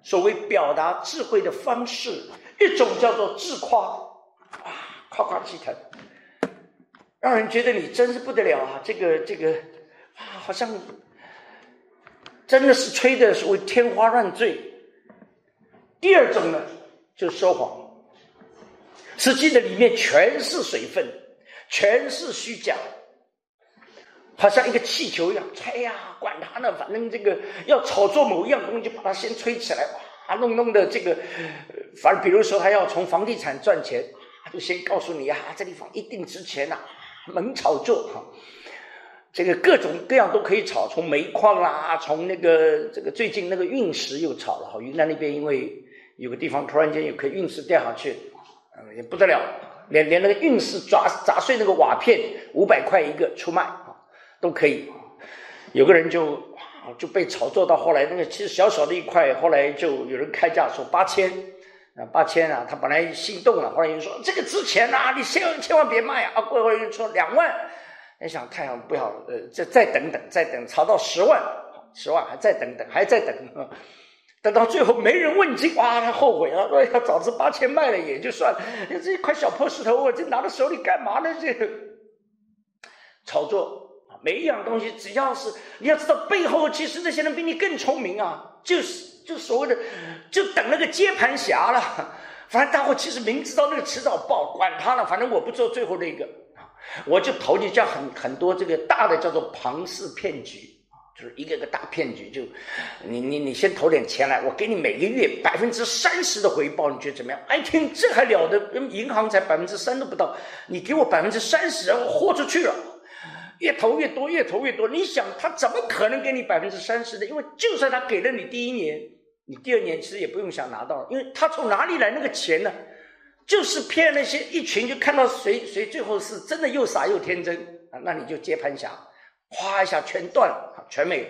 所谓表达智慧的方式，一种叫做自夸，啊，夸夸其谈，让人觉得你真是不得了啊！这个这个啊，好像真的是吹的所谓天花乱坠。第二种呢，就是说谎，实际的里面全是水分，全是虚假，好像一个气球一样吹呀、啊，管它呢，反正这个要炒作某一样东西，就把它先吹起来，哇，弄弄的这个，反正比如说他要从房地产赚钱，就先告诉你啊，这地方一定值钱呐、啊，猛炒作哈。这个各种各样都可以炒，从煤矿啦，从那个这个最近那个陨石又炒了哈，云南那边因为有个地方突然间有颗陨石掉下去，呃，也不得了，连连那个陨石砸砸碎那个瓦片，五百块一个出卖啊，都可以。有个人就就被炒作到后来，那个其实小小的一块，后来就有人开价说八千啊，八千啊，他本来心动了，后来有人说这个值钱啊，你千万千万别卖啊，啊，过一会儿有人说两万。你想太阳不要，呃，再再等等，再等，炒到十万，十万还再等等，还再等，呵等到最后没人问津，哇，他后悔了，说要早知八千卖了也就算了，这一块小破石头，我这拿到手里干嘛呢？这个炒作，每一样东西，只要是你要知道背后，其实这些人比你更聪明啊，就是就所谓的，就等那个接盘侠了。反正大伙其实明知道那个迟早爆，管他了，反正我不做最后那个。我就投进这样很很多这个大的叫做庞氏骗局，就是一个个大骗局，就你你你先投点钱来，我给你每个月百分之三十的回报，你觉得怎么样？哎，听这还了得？银行才百分之三都不到，你给我百分之三十，我豁出去了，越投越多，越投越多。你想他怎么可能给你百分之三十的？因为就算他给了你第一年，你第二年其实也不用想拿到了，因为他从哪里来那个钱呢？就是骗那些一群，就看到谁谁最后是真的又傻又天真啊，那你就接盘侠，哗一下全断了，全没了。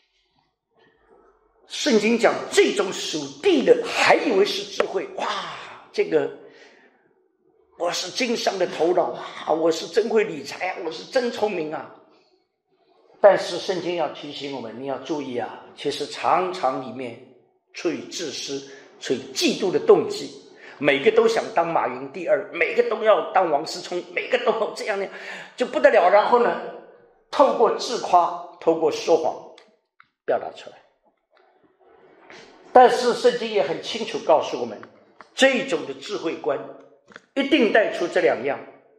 圣经讲这种属地的，还以为是智慧，哇，这个我是经商的头脑啊，我是真会理财啊，我是真聪明啊。但是圣经要提醒我们，你要注意啊，其实常常里面出于自私，出于嫉妒的动机。每个都想当马云第二，每个都要当王思聪，每个都这样的就不得了。然后呢，透过自夸，透过说谎表达出来。但是圣经也很清楚告诉我们，这种的智慧观一定带出这两样，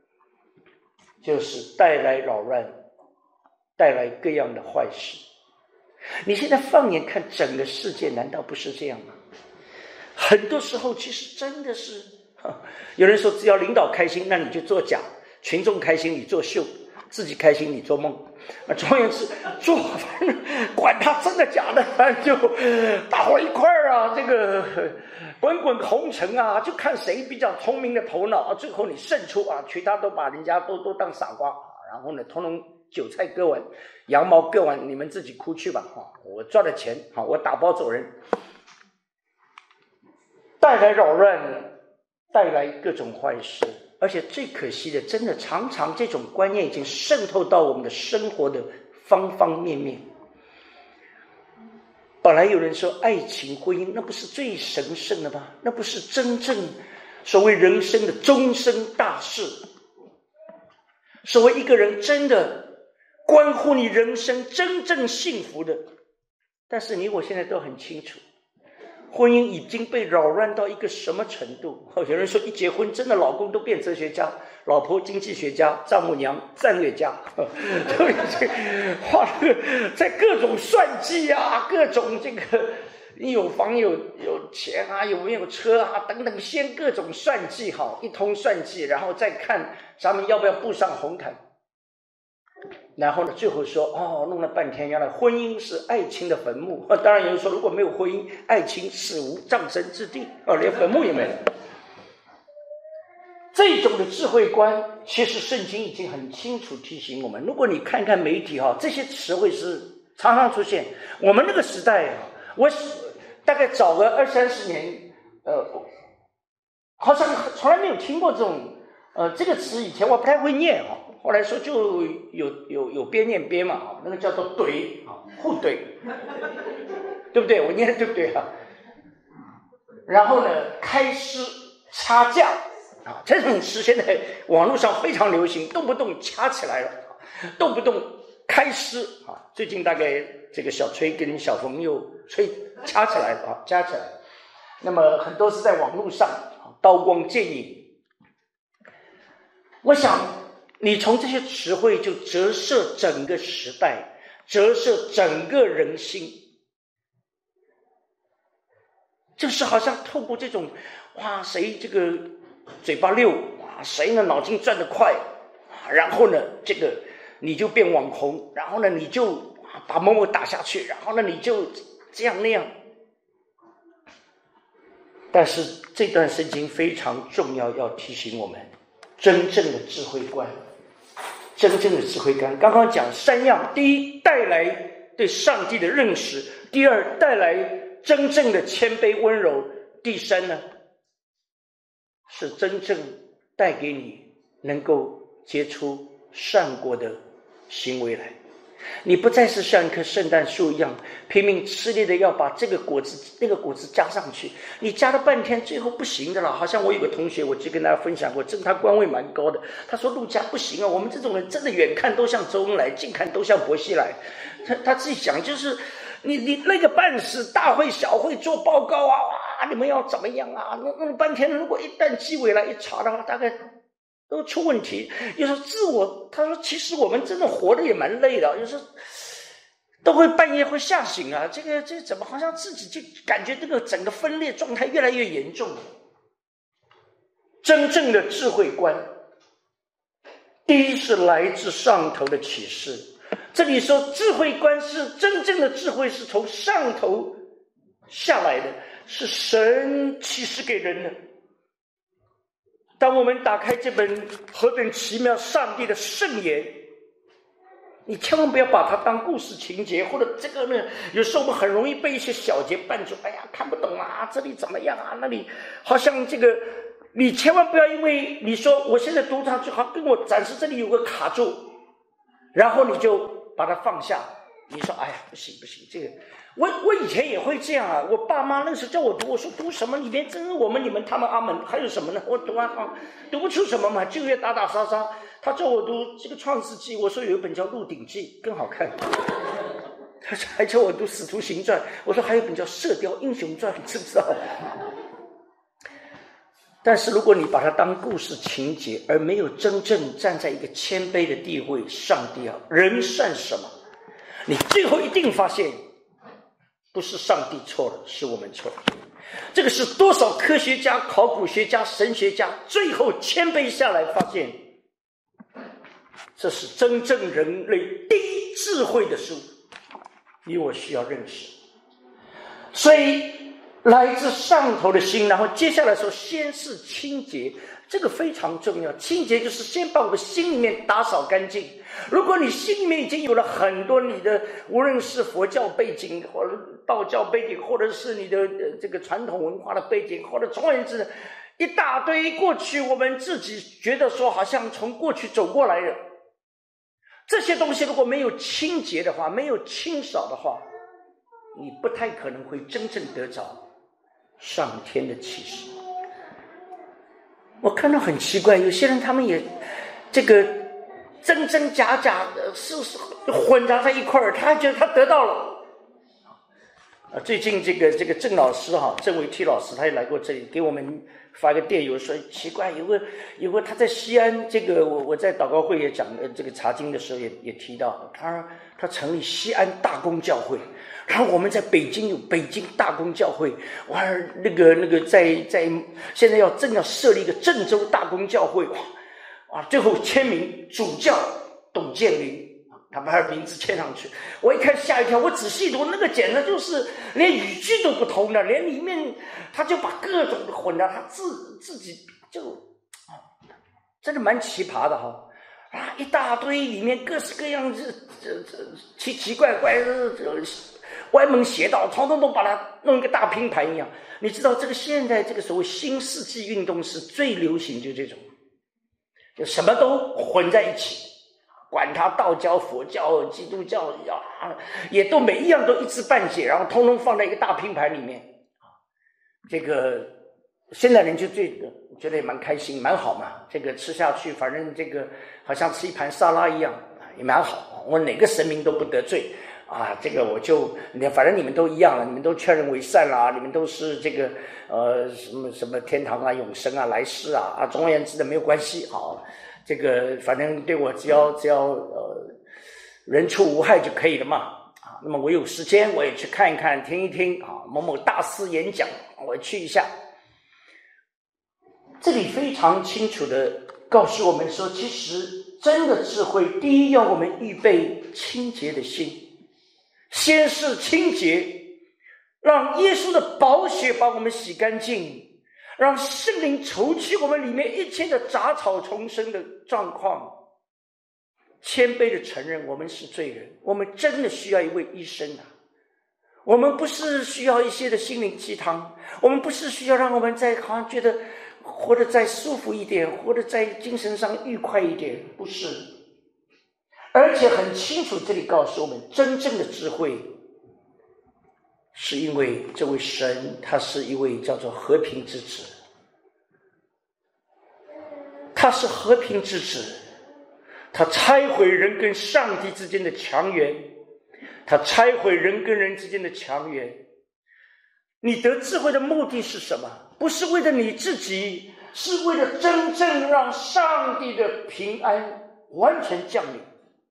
就是带来扰乱，带来各样的坏事。你现在放眼看整个世界，难道不是这样吗？很多时候其实真的是，有人说只要领导开心，那你就做假；群众开心，你做秀；自己开心，你做梦。啊，总而言之，做反正管他真的假的，反正就大伙一块儿啊，这个滚滚红尘啊，就看谁比较聪明的头脑啊，最后你胜出啊，其他都把人家都都当傻瓜，然后呢，通通韭菜割完，羊毛割完，你们自己哭去吧！哈，我赚了钱，好，我打包走人。带来扰乱，带来各种坏事，而且最可惜的，真的常常这种观念已经渗透到我们的生活的方方面面。本来有人说爱情婚姻那不是最神圣的吗？那不是真正所谓人生的终身大事，所谓一个人真的关乎你人生真正幸福的。但是你我现在都很清楚，婚姻已经被扰乱到一个什么程度？有人说一结婚，真的老公都变哲学家，老婆经济学家，丈母娘战略家，都已经花了在各种算计啊，各种这个你有房有有钱啊，有没有车啊等等，先各种算计好，一通算计，然后再看咱们要不要步上红毯。然后呢，最后说哦，弄了半天，原来婚姻是爱情的坟墓。哦、当然有人说，如果没有婚姻，爱情死无葬身之地，哦，连坟墓也没了。这种的智慧观，其实圣经已经很清楚提醒我们。如果你看看媒体哈，这些词汇是常常出现。我们那个时代，我大概早个二三十年，呃，好像从来没有听过这种呃这个词，以前我不太会念哈。后来说就有有有边念边嘛，那个叫做怼啊，互怼，对不对？我念的对不对啊？ 然后呢开诗掐架啊，这种诗现在网络上非常流行，动不动掐起来了，动不动开诗啊。最近大概这个小崔跟小冯又吹掐起来了啊，掐起来。那么很多是在网络上刀光剑影。我想你从这些词汇就折射整个时代，折射整个人心，就是好像透过这种哇谁这个嘴巴溜，哇谁呢脑筋转得快，然后呢这个你就变网红，然后呢你就把某某打下去，然后呢你就这样那样。但是这段圣经非常重要，要提醒我们真正的智慧观，真正的智慧观。刚刚讲三样：第一，带来对上帝的认识；第二，带来真正的谦卑温柔；第三呢，是真正带给你能够结出善果的行为来。你不再是像一棵圣诞树一样拼命吃力的要把这个果子那个果子加上去，你加了半天最后不行的了。好像我有个同学，我就跟大家分享过，这他官位蛮高的，他说陆家不行啊，我们这种人真的远看都像周恩来，近看都像薄熙来。他他自己讲，就是你你那个办事大会小会做报告啊，哇你们要怎么样啊，弄弄半天，如果一旦纪委来一查的话，大概都出问题。有时候自我，他说其实我们真的活得也蛮累的，有时候都会半夜会吓醒啊，这个这怎么好像自己就感觉这个整个分裂状态越来越严重。真正的智慧观，第一是来自上头的启示。这里说智慧观是真正的智慧，是从上头下来的，是神启示给人的。当我们打开这本何等奇妙上帝的圣言，你千万不要把它当故事情节，或者这个呢，有时候我们很容易被一些小节绊住，哎呀看不懂啊，这里怎么样啊，那里好像这个，你千万不要因为你说我现在读上去好跟我展示这里有个卡住，然后你就把它放下，你说哎呀不行不行，这个我我以前也会这样啊，我爸妈那时候叫我读，我说读什么里面真是我们你们他们阿门，还有什么呢？我读完啊读不出什么嘛，就业打打杀杀。他叫我读这个创世纪，我说有一本叫鹿鼎记更好看。他还叫我读使徒行传，我说还有一本叫射雕英雄传，知不知道？但是如果你把它当故事情节，而没有真正站在一个谦卑的地位，上帝啊，人算什么？你最后一定发现不是上帝错了，是我们错了。这个是多少科学家、考古学家、神学家最后谦卑下来发现，这是真正人类第一智慧的书，你我需要认识。所以来自上头的心，然后接下来说先是清洁，这个非常重要。清洁就是先把我们心里面打扫干净。如果你心里面已经有了很多你的，无论是佛教背景或者道教背景，或者是你的、呃、这个传统文化的背景，或者总而言之一大堆过去我们自己觉得说好像从过去走过来的这些东西，如果没有清洁的话，没有清扫的话，你不太可能会真正得着上天的启示。我看到很奇怪，有些人他们也这个真真假假的是是混杂在一块儿，他还觉得他得到了。啊，最近这个这个郑老师哈，郑维体老师他也来过这里，给我们发个电邮说奇怪，有个有个他在西安，这个我我在祷告会也讲呃这个查经的时候也也提到，他他成立西安大公教会。然后我们在北京有北京大公教会，哇，那个那个在在现在要正要设立一个郑州大公教会，哇，啊，最后签名主教董建林，他把他名字签上去。我一看吓一跳，我仔细读那个简直就是连语句都不同的，连里面他就把各种的混了，他自自己就啊，真的蛮奇葩的哈。啊，一大堆里面各式各样这这这奇奇怪怪的这歪门邪道，统统都把它弄一个大拼盘一样。你知道这个现在这个所谓新世纪运动是最流行，就这种，就什么都混在一起，管它道教、佛教、基督教啊，也都每一样都一知半解，然后通通放在一个大拼盘里面。 这个现代人就最觉得也蛮开心，蛮好嘛。这个吃下去，反正这个好像吃一盘沙拉一样，也蛮好。我哪个神明都不得罪啊，这个我就反正你们都一样了，你们都劝人为善啦，你们都是这个呃什么什么天堂啊、永生啊、来世啊啊，总而言之的没有关系啊。这个反正对我只要只要呃人畜无害就可以了嘛啊。那么我有时间我也去看一看、听一听啊，某某大师演讲我去一下。这里非常清楚的告诉我们说，其实真的智慧，第一要我们预备清洁的心，先是清洁，让耶稣的宝血把我们洗干净，让圣灵除去我们里面一切的杂草丛生的状况，谦卑的承认我们是罪人，我们真的需要一位医生啊！我们不是需要一些的心灵鸡汤，我们不是需要让我们在好像觉得活得再舒服一点，活得在精神上愉快一点，不是。而且很清楚，这里告诉我们，真正的智慧是因为这位神他是一位叫做和平之子，他是和平之子，他拆毁人跟上帝之间的墙垣，他拆毁人跟人之间的墙垣。你得智慧的目的是什么？不是为了你自己，是为了真正让上帝的平安完全降临。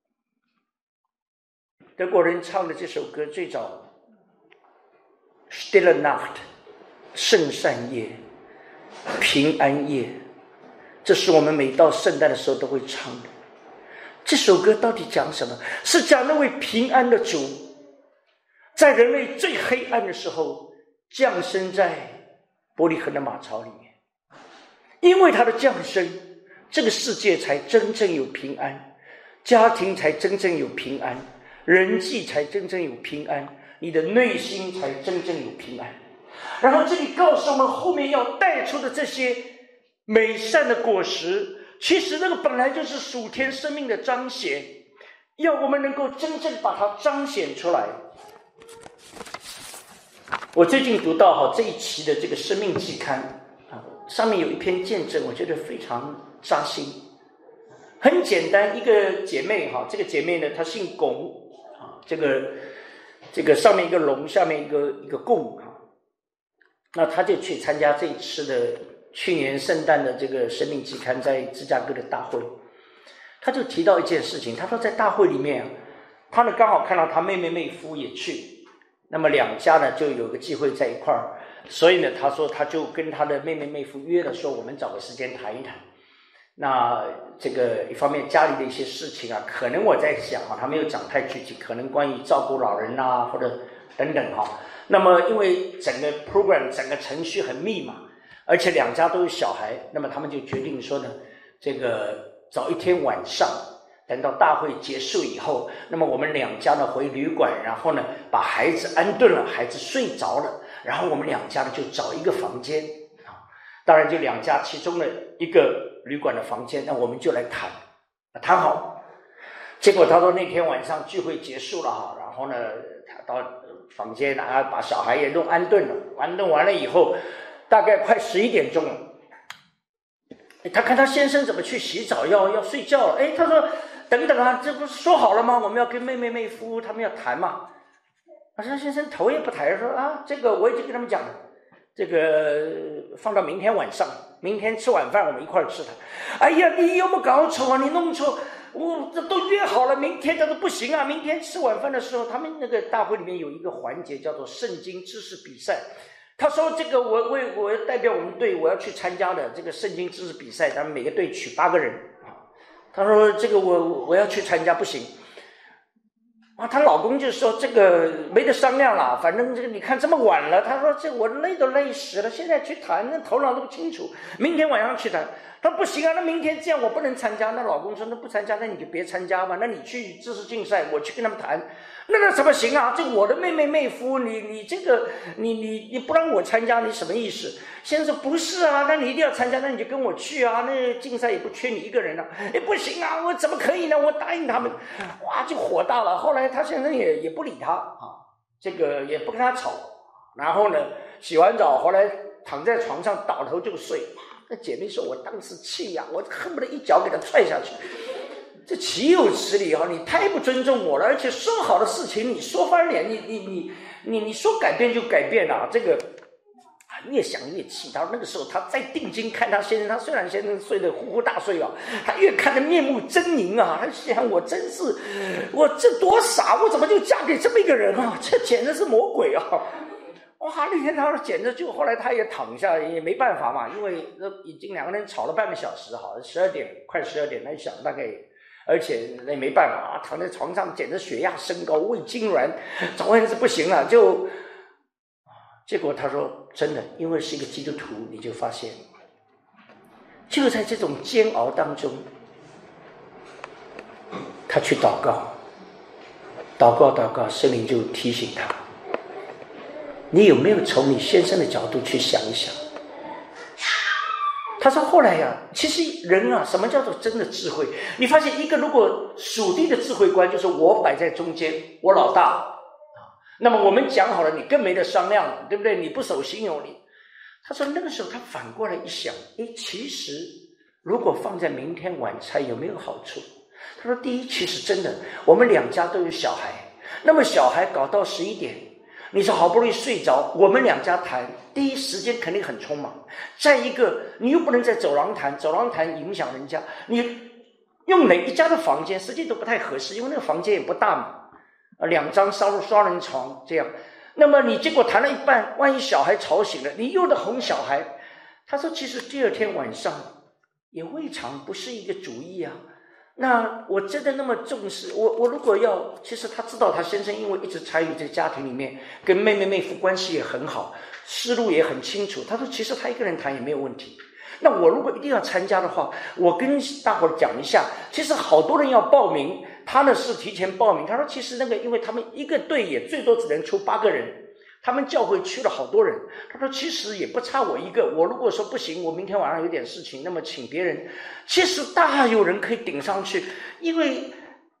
德国人唱的这首歌最早 Stille Nacht 圣善夜，平安夜，这是我们每到圣诞的时候都会唱的。这首歌到底讲什么？是讲那位平安的主在人类最黑暗的时候降生在伯利恒的马槽里面，因为他的降生，这个世界才真正有平安，家庭才真正有平安，人际才真正有平安，你的内心才真正有平安。然后这里告诉我们后面要带出的这些美善的果实，其实那个本来就是属天生命的彰显，要我们能够真正把它彰显出来。我最近读到哈这一期的这个生命季刊啊，上面有一篇见证，我觉得非常扎心。很简单，一个姐妹哈，这个姐妹呢她姓龚啊，这个这个上面一个龙，下面一个一个贡啊，那她就去参加这一次的去年圣诞的这个生命季刊在芝加哥的大会。她就提到一件事情，她说在大会里面啊，她呢刚好看到她妹妹妹夫也去。那么两家呢就有个机会在一块儿，所以呢他说他就跟他的妹妹妹夫约了，说我们找个时间谈一谈。那这个一方面家里的一些事情啊，可能我在想啊，他没有讲太具体，可能关于照顾老人啊或者等等哈。那么因为整个 program 整个程序很密嘛，而且两家都有小孩，那么他们就决定说呢，这个找一天晚上，等到大会结束以后，那么我们两家呢回旅馆，然后呢把孩子安顿了，孩子睡着了，然后我们两家呢就找一个房间啊，当然就两家其中的一个旅馆的房间，那我们就来谈，谈好。结果他说那天晚上聚会结束了哈，然后呢他到房间啊把小孩也弄安顿了，安顿完了以后，大概快十一点钟了。他看他先生怎么去洗澡要要睡觉了，哎，他说等等啊，这不是说好了吗？我们要跟妹妹妹夫他们要谈嘛。他说先生头也不抬，说啊，这个我已经跟他们讲了，这个放到明天晚上，明天吃晚饭我们一块儿吃它。哎呀，你有没有搞错啊？你弄错，我这都约好了，明天他说不行啊，明天吃晚饭的时候，他们那个大会里面有一个环节叫做圣经知识比赛。他说这个我为我代表我们队我要去参加的这个圣经知识比赛，咱们每个队取八个人啊。他说这个我我要去参加不行啊。她老公就说这个没得商量了，反正这个你看这么晚了，他说这我累都累死了，现在去谈那头脑都不清楚，明天晚上去谈。他说不行啊，那明天这样我不能参加。那老公说那不参加那你就别参加吧，那你去知识竞赛，我去跟他们谈。那那怎么行啊？这我的妹妹妹夫，你你这个你你你不让我参加，你什么意思？先生说不是啊，那你一定要参加，那你就跟我去啊，那竞赛也不缺你一个人啊。哎，不行啊，我怎么可以呢？我答应他们，哇，就火大了。后来他先生也也不理他啊，这个也不跟他吵，然后呢洗完澡回来躺在床上倒头就睡。那姐妹说，我当时气呀、啊，我恨不得一脚给她踹下去。这岂有此理啊！你太不尊重我了，而且说好的事情你说翻脸，你你你你你说改变就改变了、啊，这个啊越想越气。到那个时候，他再定睛看他先生，他虽然先生睡得呼呼大睡啊，他越看得面目狰狞啊。他想，我真是，我这多傻，我怎么就嫁给这么一个人啊？这简直是魔鬼啊！哇，那天他简直就后来他也躺下，也没办法嘛，因为已经两个人吵了半个小时，好，十二点快十二点，那想大概。而且那没办法啊，躺在床上简直血压升高，胃痉挛，总而言之不行了。就结果他说真的，因为是一个基督徒，你就发现就在这种煎熬当中，他去祷告，祷告祷告，圣灵就提醒他，你有没有从你先生的角度去想一想？他说后来呀、啊，其实人啊，什么叫做真的智慧？你发现一个如果属地的智慧观，就是我摆在中间，我老大啊，那么我们讲好了，你更没得商量了，对不对？你不守信用，你他说那个时候他反过来一想，诶，其实如果放在明天晚餐有没有好处？他说第一，其实真的我们两家都有小孩，那么小孩搞到十一点，你说好不容易睡着，我们两家谈，第一时间肯定很匆忙，再一个你又不能在走廊谈，走廊谈影响人家，你用哪一家的房间实际都不太合适，因为那个房间也不大嘛，两张双双人床这样，那么你结果谈了一半，万一小孩吵醒了，你又得哄小孩。他说其实第二天晚上也未尝不是一个主意啊。那我真的那么重视我我如果要，其实他知道他先生因为一直参与这个家庭里面，跟妹妹妹夫关系也很好，思路也很清楚，他说其实他一个人谈也没有问题。那我如果一定要参加的话，我跟大伙讲一下，其实好多人要报名，他呢是提前报名。他说其实那个因为他们一个队也最多只能出八个人，他们教会去了好多人，他说其实也不差我一个，我如果说不行，我明天晚上有点事情，那么请别人，其实大有人可以顶上去。因为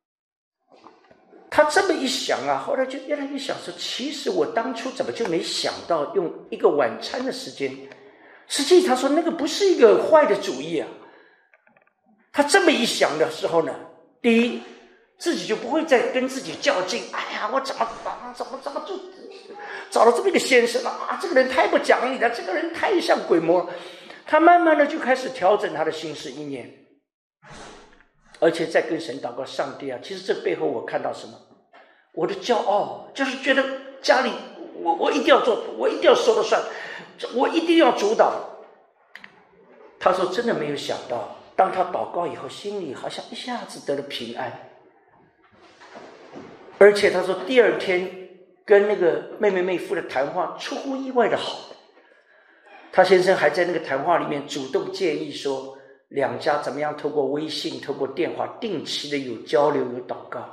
他这么一想啊，后来就越来越想说，其实我当初怎么就没想到用一个晚餐的时间。实际他说那个不是一个坏的主意啊。他这么一想的时候呢，第一自己就不会再跟自己较劲，哎呀我怎么怎么怎么就找了这么一个先生啊，这个人太不讲理了，这个人太像鬼魔。他慢慢的就开始调整他的心思意念，而且在跟神祷告，上帝啊，其实这背后我看到什么？我的骄傲，就是觉得家里我我一定要做，我一定要说了算，我一定要主导。他说真的没有想到，当他祷告以后，心里好像一下子得了平安。而且他说第二天跟那个妹妹妹夫的谈话出乎意外的好，他先生还在那个谈话里面主动建议说，两家怎么样透过微信透过电话定期的有交流有祷告。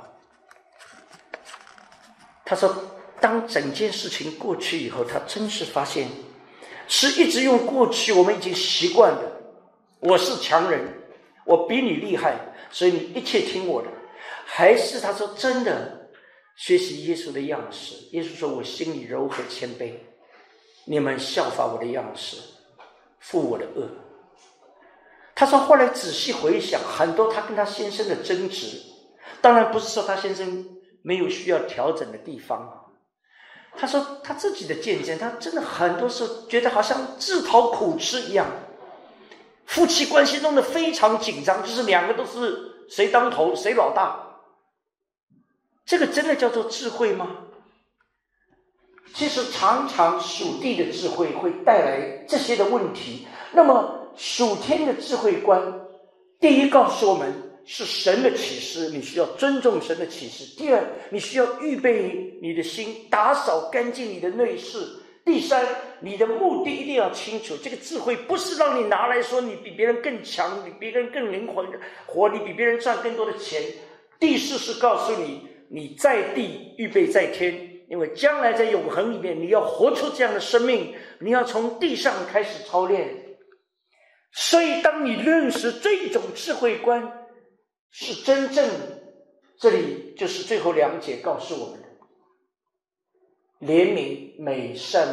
他说当整件事情过去以后，他真是发现是一直用过去我们已经习惯的，我是强人，我比你厉害，所以你一切听我的，还是他说真的学习耶稣的样式。耶稣说我心里柔和谦卑，你们效法我的样式，负我的恶。他说后来仔细回想很多他跟他先生的争执，当然不是说他先生没有需要调整的地方，他说他自己的见证，他真的很多时候觉得好像自讨苦吃一样，夫妻关系中的非常紧张，就是两个都是谁当头谁老大。这个真的叫做智慧吗？其实常常属地的智慧会带来这些的问题。那么属天的智慧观，第一告诉我们是神的启示，你需要尊重神的启示。第二，你需要预备你的心，打扫干净你的内室。第三，你的目的一定要清楚，这个智慧不是让你拿来说你比别人更强，你比别人更灵活，你比别人赚更多的钱。第四是告诉你，你在地预备在天，因为将来在永恒里面你要活出这样的生命，你要从地上开始操练。所以当你认识这种智慧观是真正，这里就是最后两节告诉我们的怜悯美善的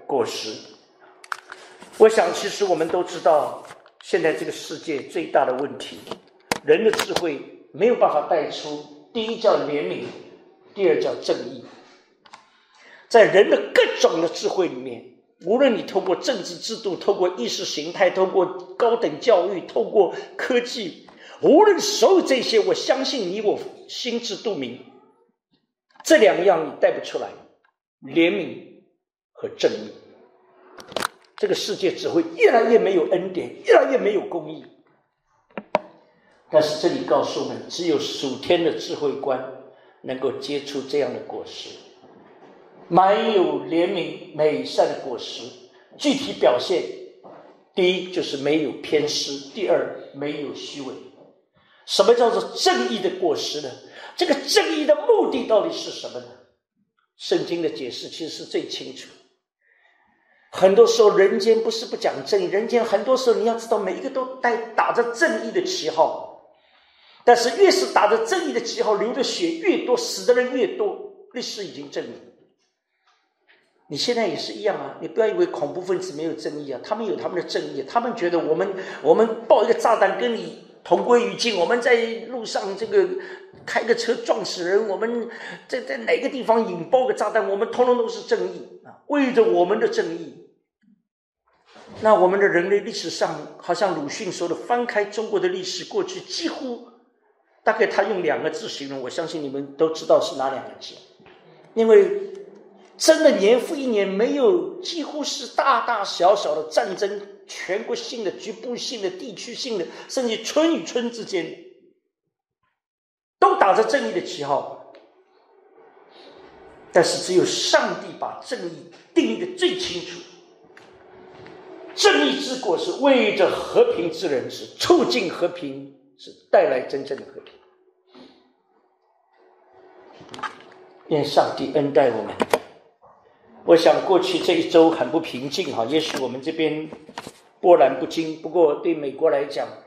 果实。我想其实我们都知道，现在这个世界最大的问题，人的智慧没有办法带出，第一叫怜悯，第二叫正义。在人的各种的智慧里面，无论你透过政治制度，透过意识形态，透过高等教育，透过科技，无论所有这些，我相信你我心知肚明，这两样你带不出来，怜悯和正义。这个世界只会越来越没有恩典，越来越没有公义。但是这里告诉我们，只有属天的智慧观能够结出这样的果实，满有怜悯美善的果实。具体表现，第一就是没有偏私，第二没有虚伪。什么叫做正义的果实呢？这个正义的目的到底是什么呢？圣经的解释其实是最清楚。很多时候人间不是不讲正义，人间很多时候你要知道，每一个都带打着正义的旗号，但是越是打着正义的旗号，流的血越多，死的人越多，历史已经证明。你现在也是一样啊，你不要以为恐怖分子没有正义啊，他们有他们的正义，他们觉得我们我们爆一个炸弹跟你同归于尽，我们在路上这个开个车撞死人，我们在在哪个地方引爆个炸弹，我们通通都是正义啊，为着我们的正义。那我们的人类历史上，好像鲁迅说的，翻开中国的历史，过去几乎大概他用两个字形容，我相信你们都知道是哪两个字。因为真的年复一年，没有几乎是大大小小的战争，全国性的、局部性的、地区性的，甚至村与村之间，都打着正义的旗号。但是只有上帝把正义定义的最清楚。正义之果是为着和平之人，是促进和平，是带来真正的和平。愿上帝恩待我们。我想过去这一周很不平静哈，也许我们这边波澜不惊，不过对美国来讲，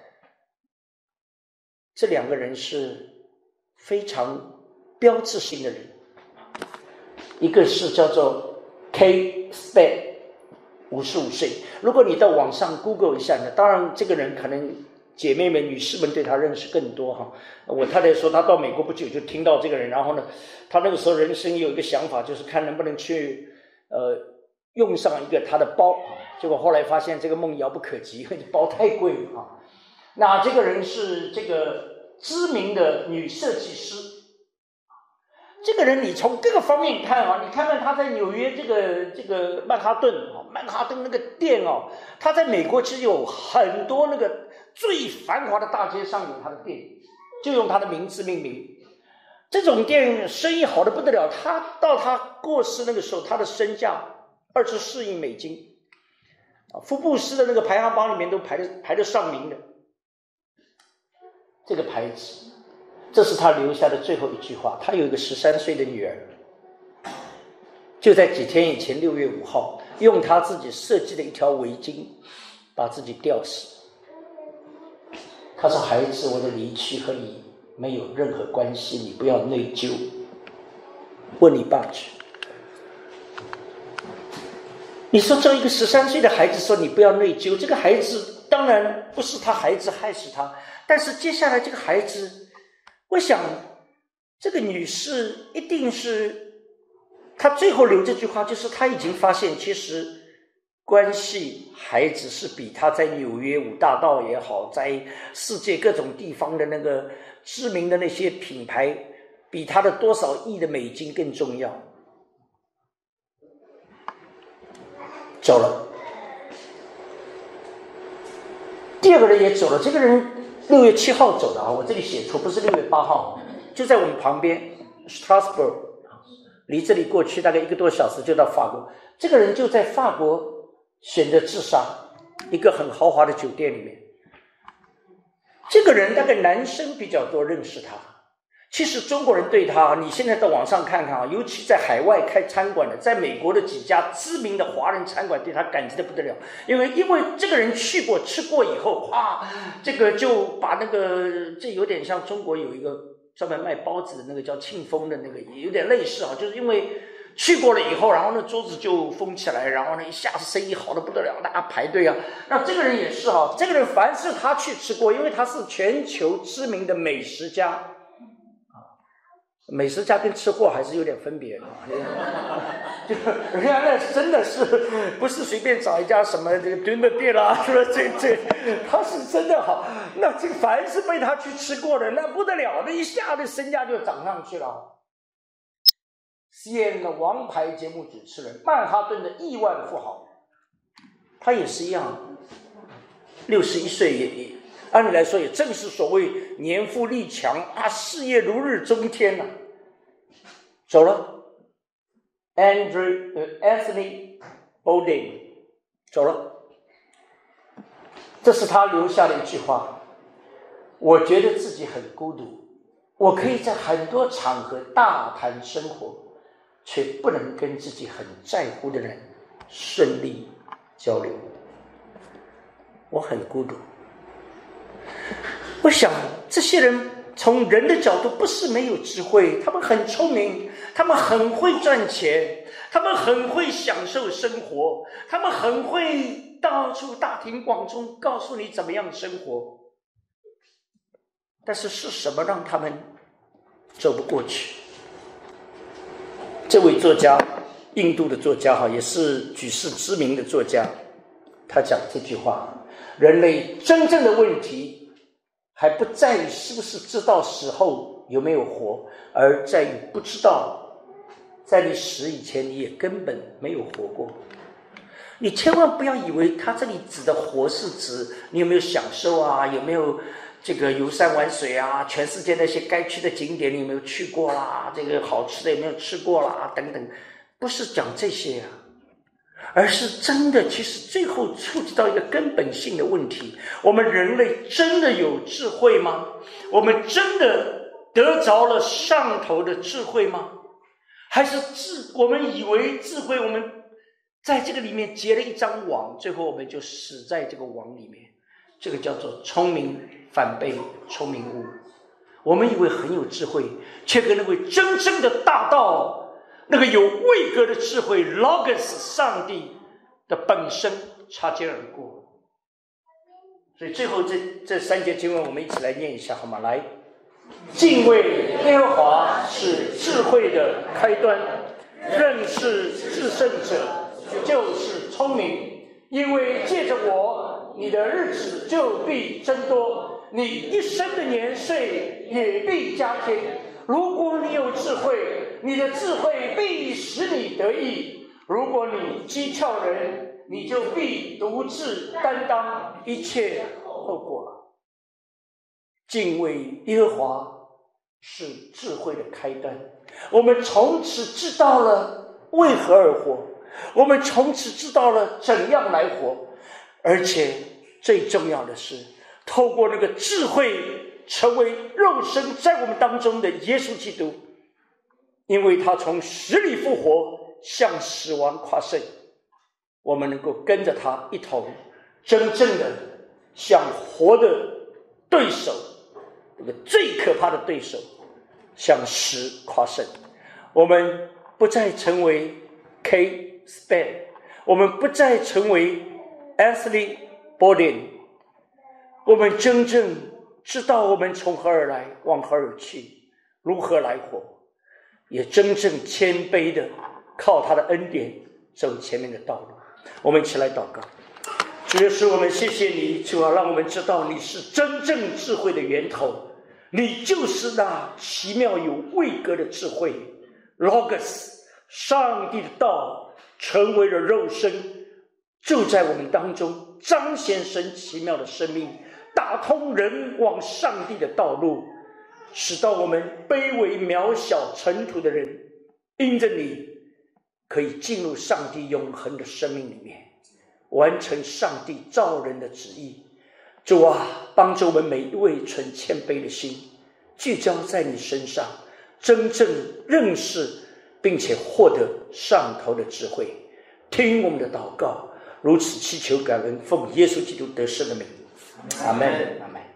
这两个人是非常标志性的人。一个是叫做 Kate Spade，五十五岁。如果你到网上 Google 一下呢，当然这个人可能姐妹们、女士们对他认识更多哈。我太太说，她到美国不久就听到这个人，然后呢，她那个时候人生有一个想法，就是看能不能去呃用上一个他的包，结果后来发现这个梦遥不可及，包太贵了啊。那这个人是这个知名的女设计师。这个人你从各个方面看啊，你看看他在纽约这个这个曼哈顿啊，曼哈顿那个店哦，他在美国其实有很多那个最繁华的大街上有他的店，就用他的名字命名。这种店生意好的不得了，他到他过世那个时候，他的身价二十四亿美金啊，福布斯的那个排行榜里面都排得排得上名的。这个牌子。这是他留下的最后一句话。他有一个十三岁的女儿，就在几天以前六月五号，用他自己设计的一条围巾把自己吊死。他说：“孩子，我的离去和你没有任何关系，你不要内疚。问你爸去。”你说这一个十三岁的孩子说你不要内疚，这个孩子当然不是他孩子害死他，但是接下来这个孩子。我想这个女士一定是她最后留这句话，就是她已经发现其实关系孩子是比她在纽约五大道也好，在世界各种地方的那个知名的那些品牌比她的多少亿的美金更重要。走了。第二个人也走了，这个人六月七号走的啊，我这里写错，不是六月八号，就在我们旁边 Strasbourg， 离这里过去大概一个多小时就到法国。这个人就在法国选择自杀，一个很豪华的酒店里面。这个人大概男生比较多认识他，其实中国人对他，你现在到网上看看啊，尤其在海外开餐馆的，在美国的几家知名的华人餐馆对他感激的不得了，因为因为这个人去过吃过以后，哇，这个就把那个这有点像中国有一个专门卖包子的那个叫庆丰的那个，也有点类似啊，就是因为去过了以后，然后呢桌子就封起来，然后呢一下子生意好得不得了，大家排队啊。那这个人也是哈，这个人凡是他去吃过，因为他是全球知名的美食家啊，美食家跟吃货还是有点分别的。就人家那真的是不是随便找一家什么这个蹲的店啦，是吧？这这他是真的好。那这个凡是被他去吃过的，那不得了，那一下子身价就涨上去了。C N N 的王牌节目主持人，曼哈顿的亿万富豪，他也是一样，六十一岁也也，按理来说也正是所谓年富力强啊，事业如日中天呐、啊，走了。Andrew 呃 Anthony Bourdain 走了，这是他留下的一句话。我觉得自己很孤独，我可以在很多场合大谈生活，却不能跟自己很在乎的人顺利交流。我很孤独。我想这些人从人的角度不是没有智慧，他们很聪明，他们很会赚钱，他们很会享受生活，他们很会到处大庭广众告诉你怎么样生活。但是是什么让他们走不过去？这位作家，印度的作家哈，也是举世知名的作家，他讲这句话：人类真正的问题还不在于是不是知道死后有没有活，而在于不知道在你死以前你也根本没有活过。你千万不要以为他这里指的活是指你有没有享受啊，有没有这个游山玩水啊，全世界那些该去的景点你有没有去过啦，这个好吃的有没有吃过啦等等，不是讲这些啊，而是真的其实最后触及到一个根本性的问题：我们人类真的有智慧吗？我们真的得着了上头的智慧吗？还是智我们以为智慧，我们在这个里面结了一张网，最后我们就死在这个网里面。这个叫做聪明反被聪明误。我们以为很有智慧，却跟那位真正的大道，那个有位格的智慧 Logos 上帝的本身擦肩而过。所以最后这这三节经文我们一起来念一下好吗？来，敬畏耶和华是智慧的开端，认识至圣者就是聪明，因为借着我，你的日子就必增多，你一生的年岁也必加添。如果你有智慧，你的智慧必使你得益；如果你讥诮人，你就必独自担当一切后果。敬畏耶和华是智慧的开端，我们从此知道了为何而活，我们从此知道了怎样来活，而且最重要的是，透过那个智慧成为肉身在我们当中的耶稣基督，因为他从死里复活，向死亡夸胜，我们能够跟着他一同真正的向活的对手，那个最可怕的对手，向死夸胜。我们不再成为 K. Span， 我们不再成为 Anthony Bourdain， 我们真正知道我们从何而来，往何而去，如何来活，也真正谦卑的靠他的恩典走前面的道路。我们一起来祷告。主耶稣，我们谢谢你，主啊，让我们知道你是真正智慧的源头，你就是那奇妙有位格的智慧 Logos， 上帝的道成为了肉身，就在我们当中彰显神奇妙的生命，打通人往上帝的道路，使到我们卑微渺小尘土的人因着你可以进入上帝永恒的生命里面，完成上帝造人的旨意。主啊，帮助我们每一位存谦卑的心，聚焦在你身上，真正认识并且获得上头的智慧。听我们的祷告，如此祈求感恩，奉耶稣基督得胜的名，阿们，阿们。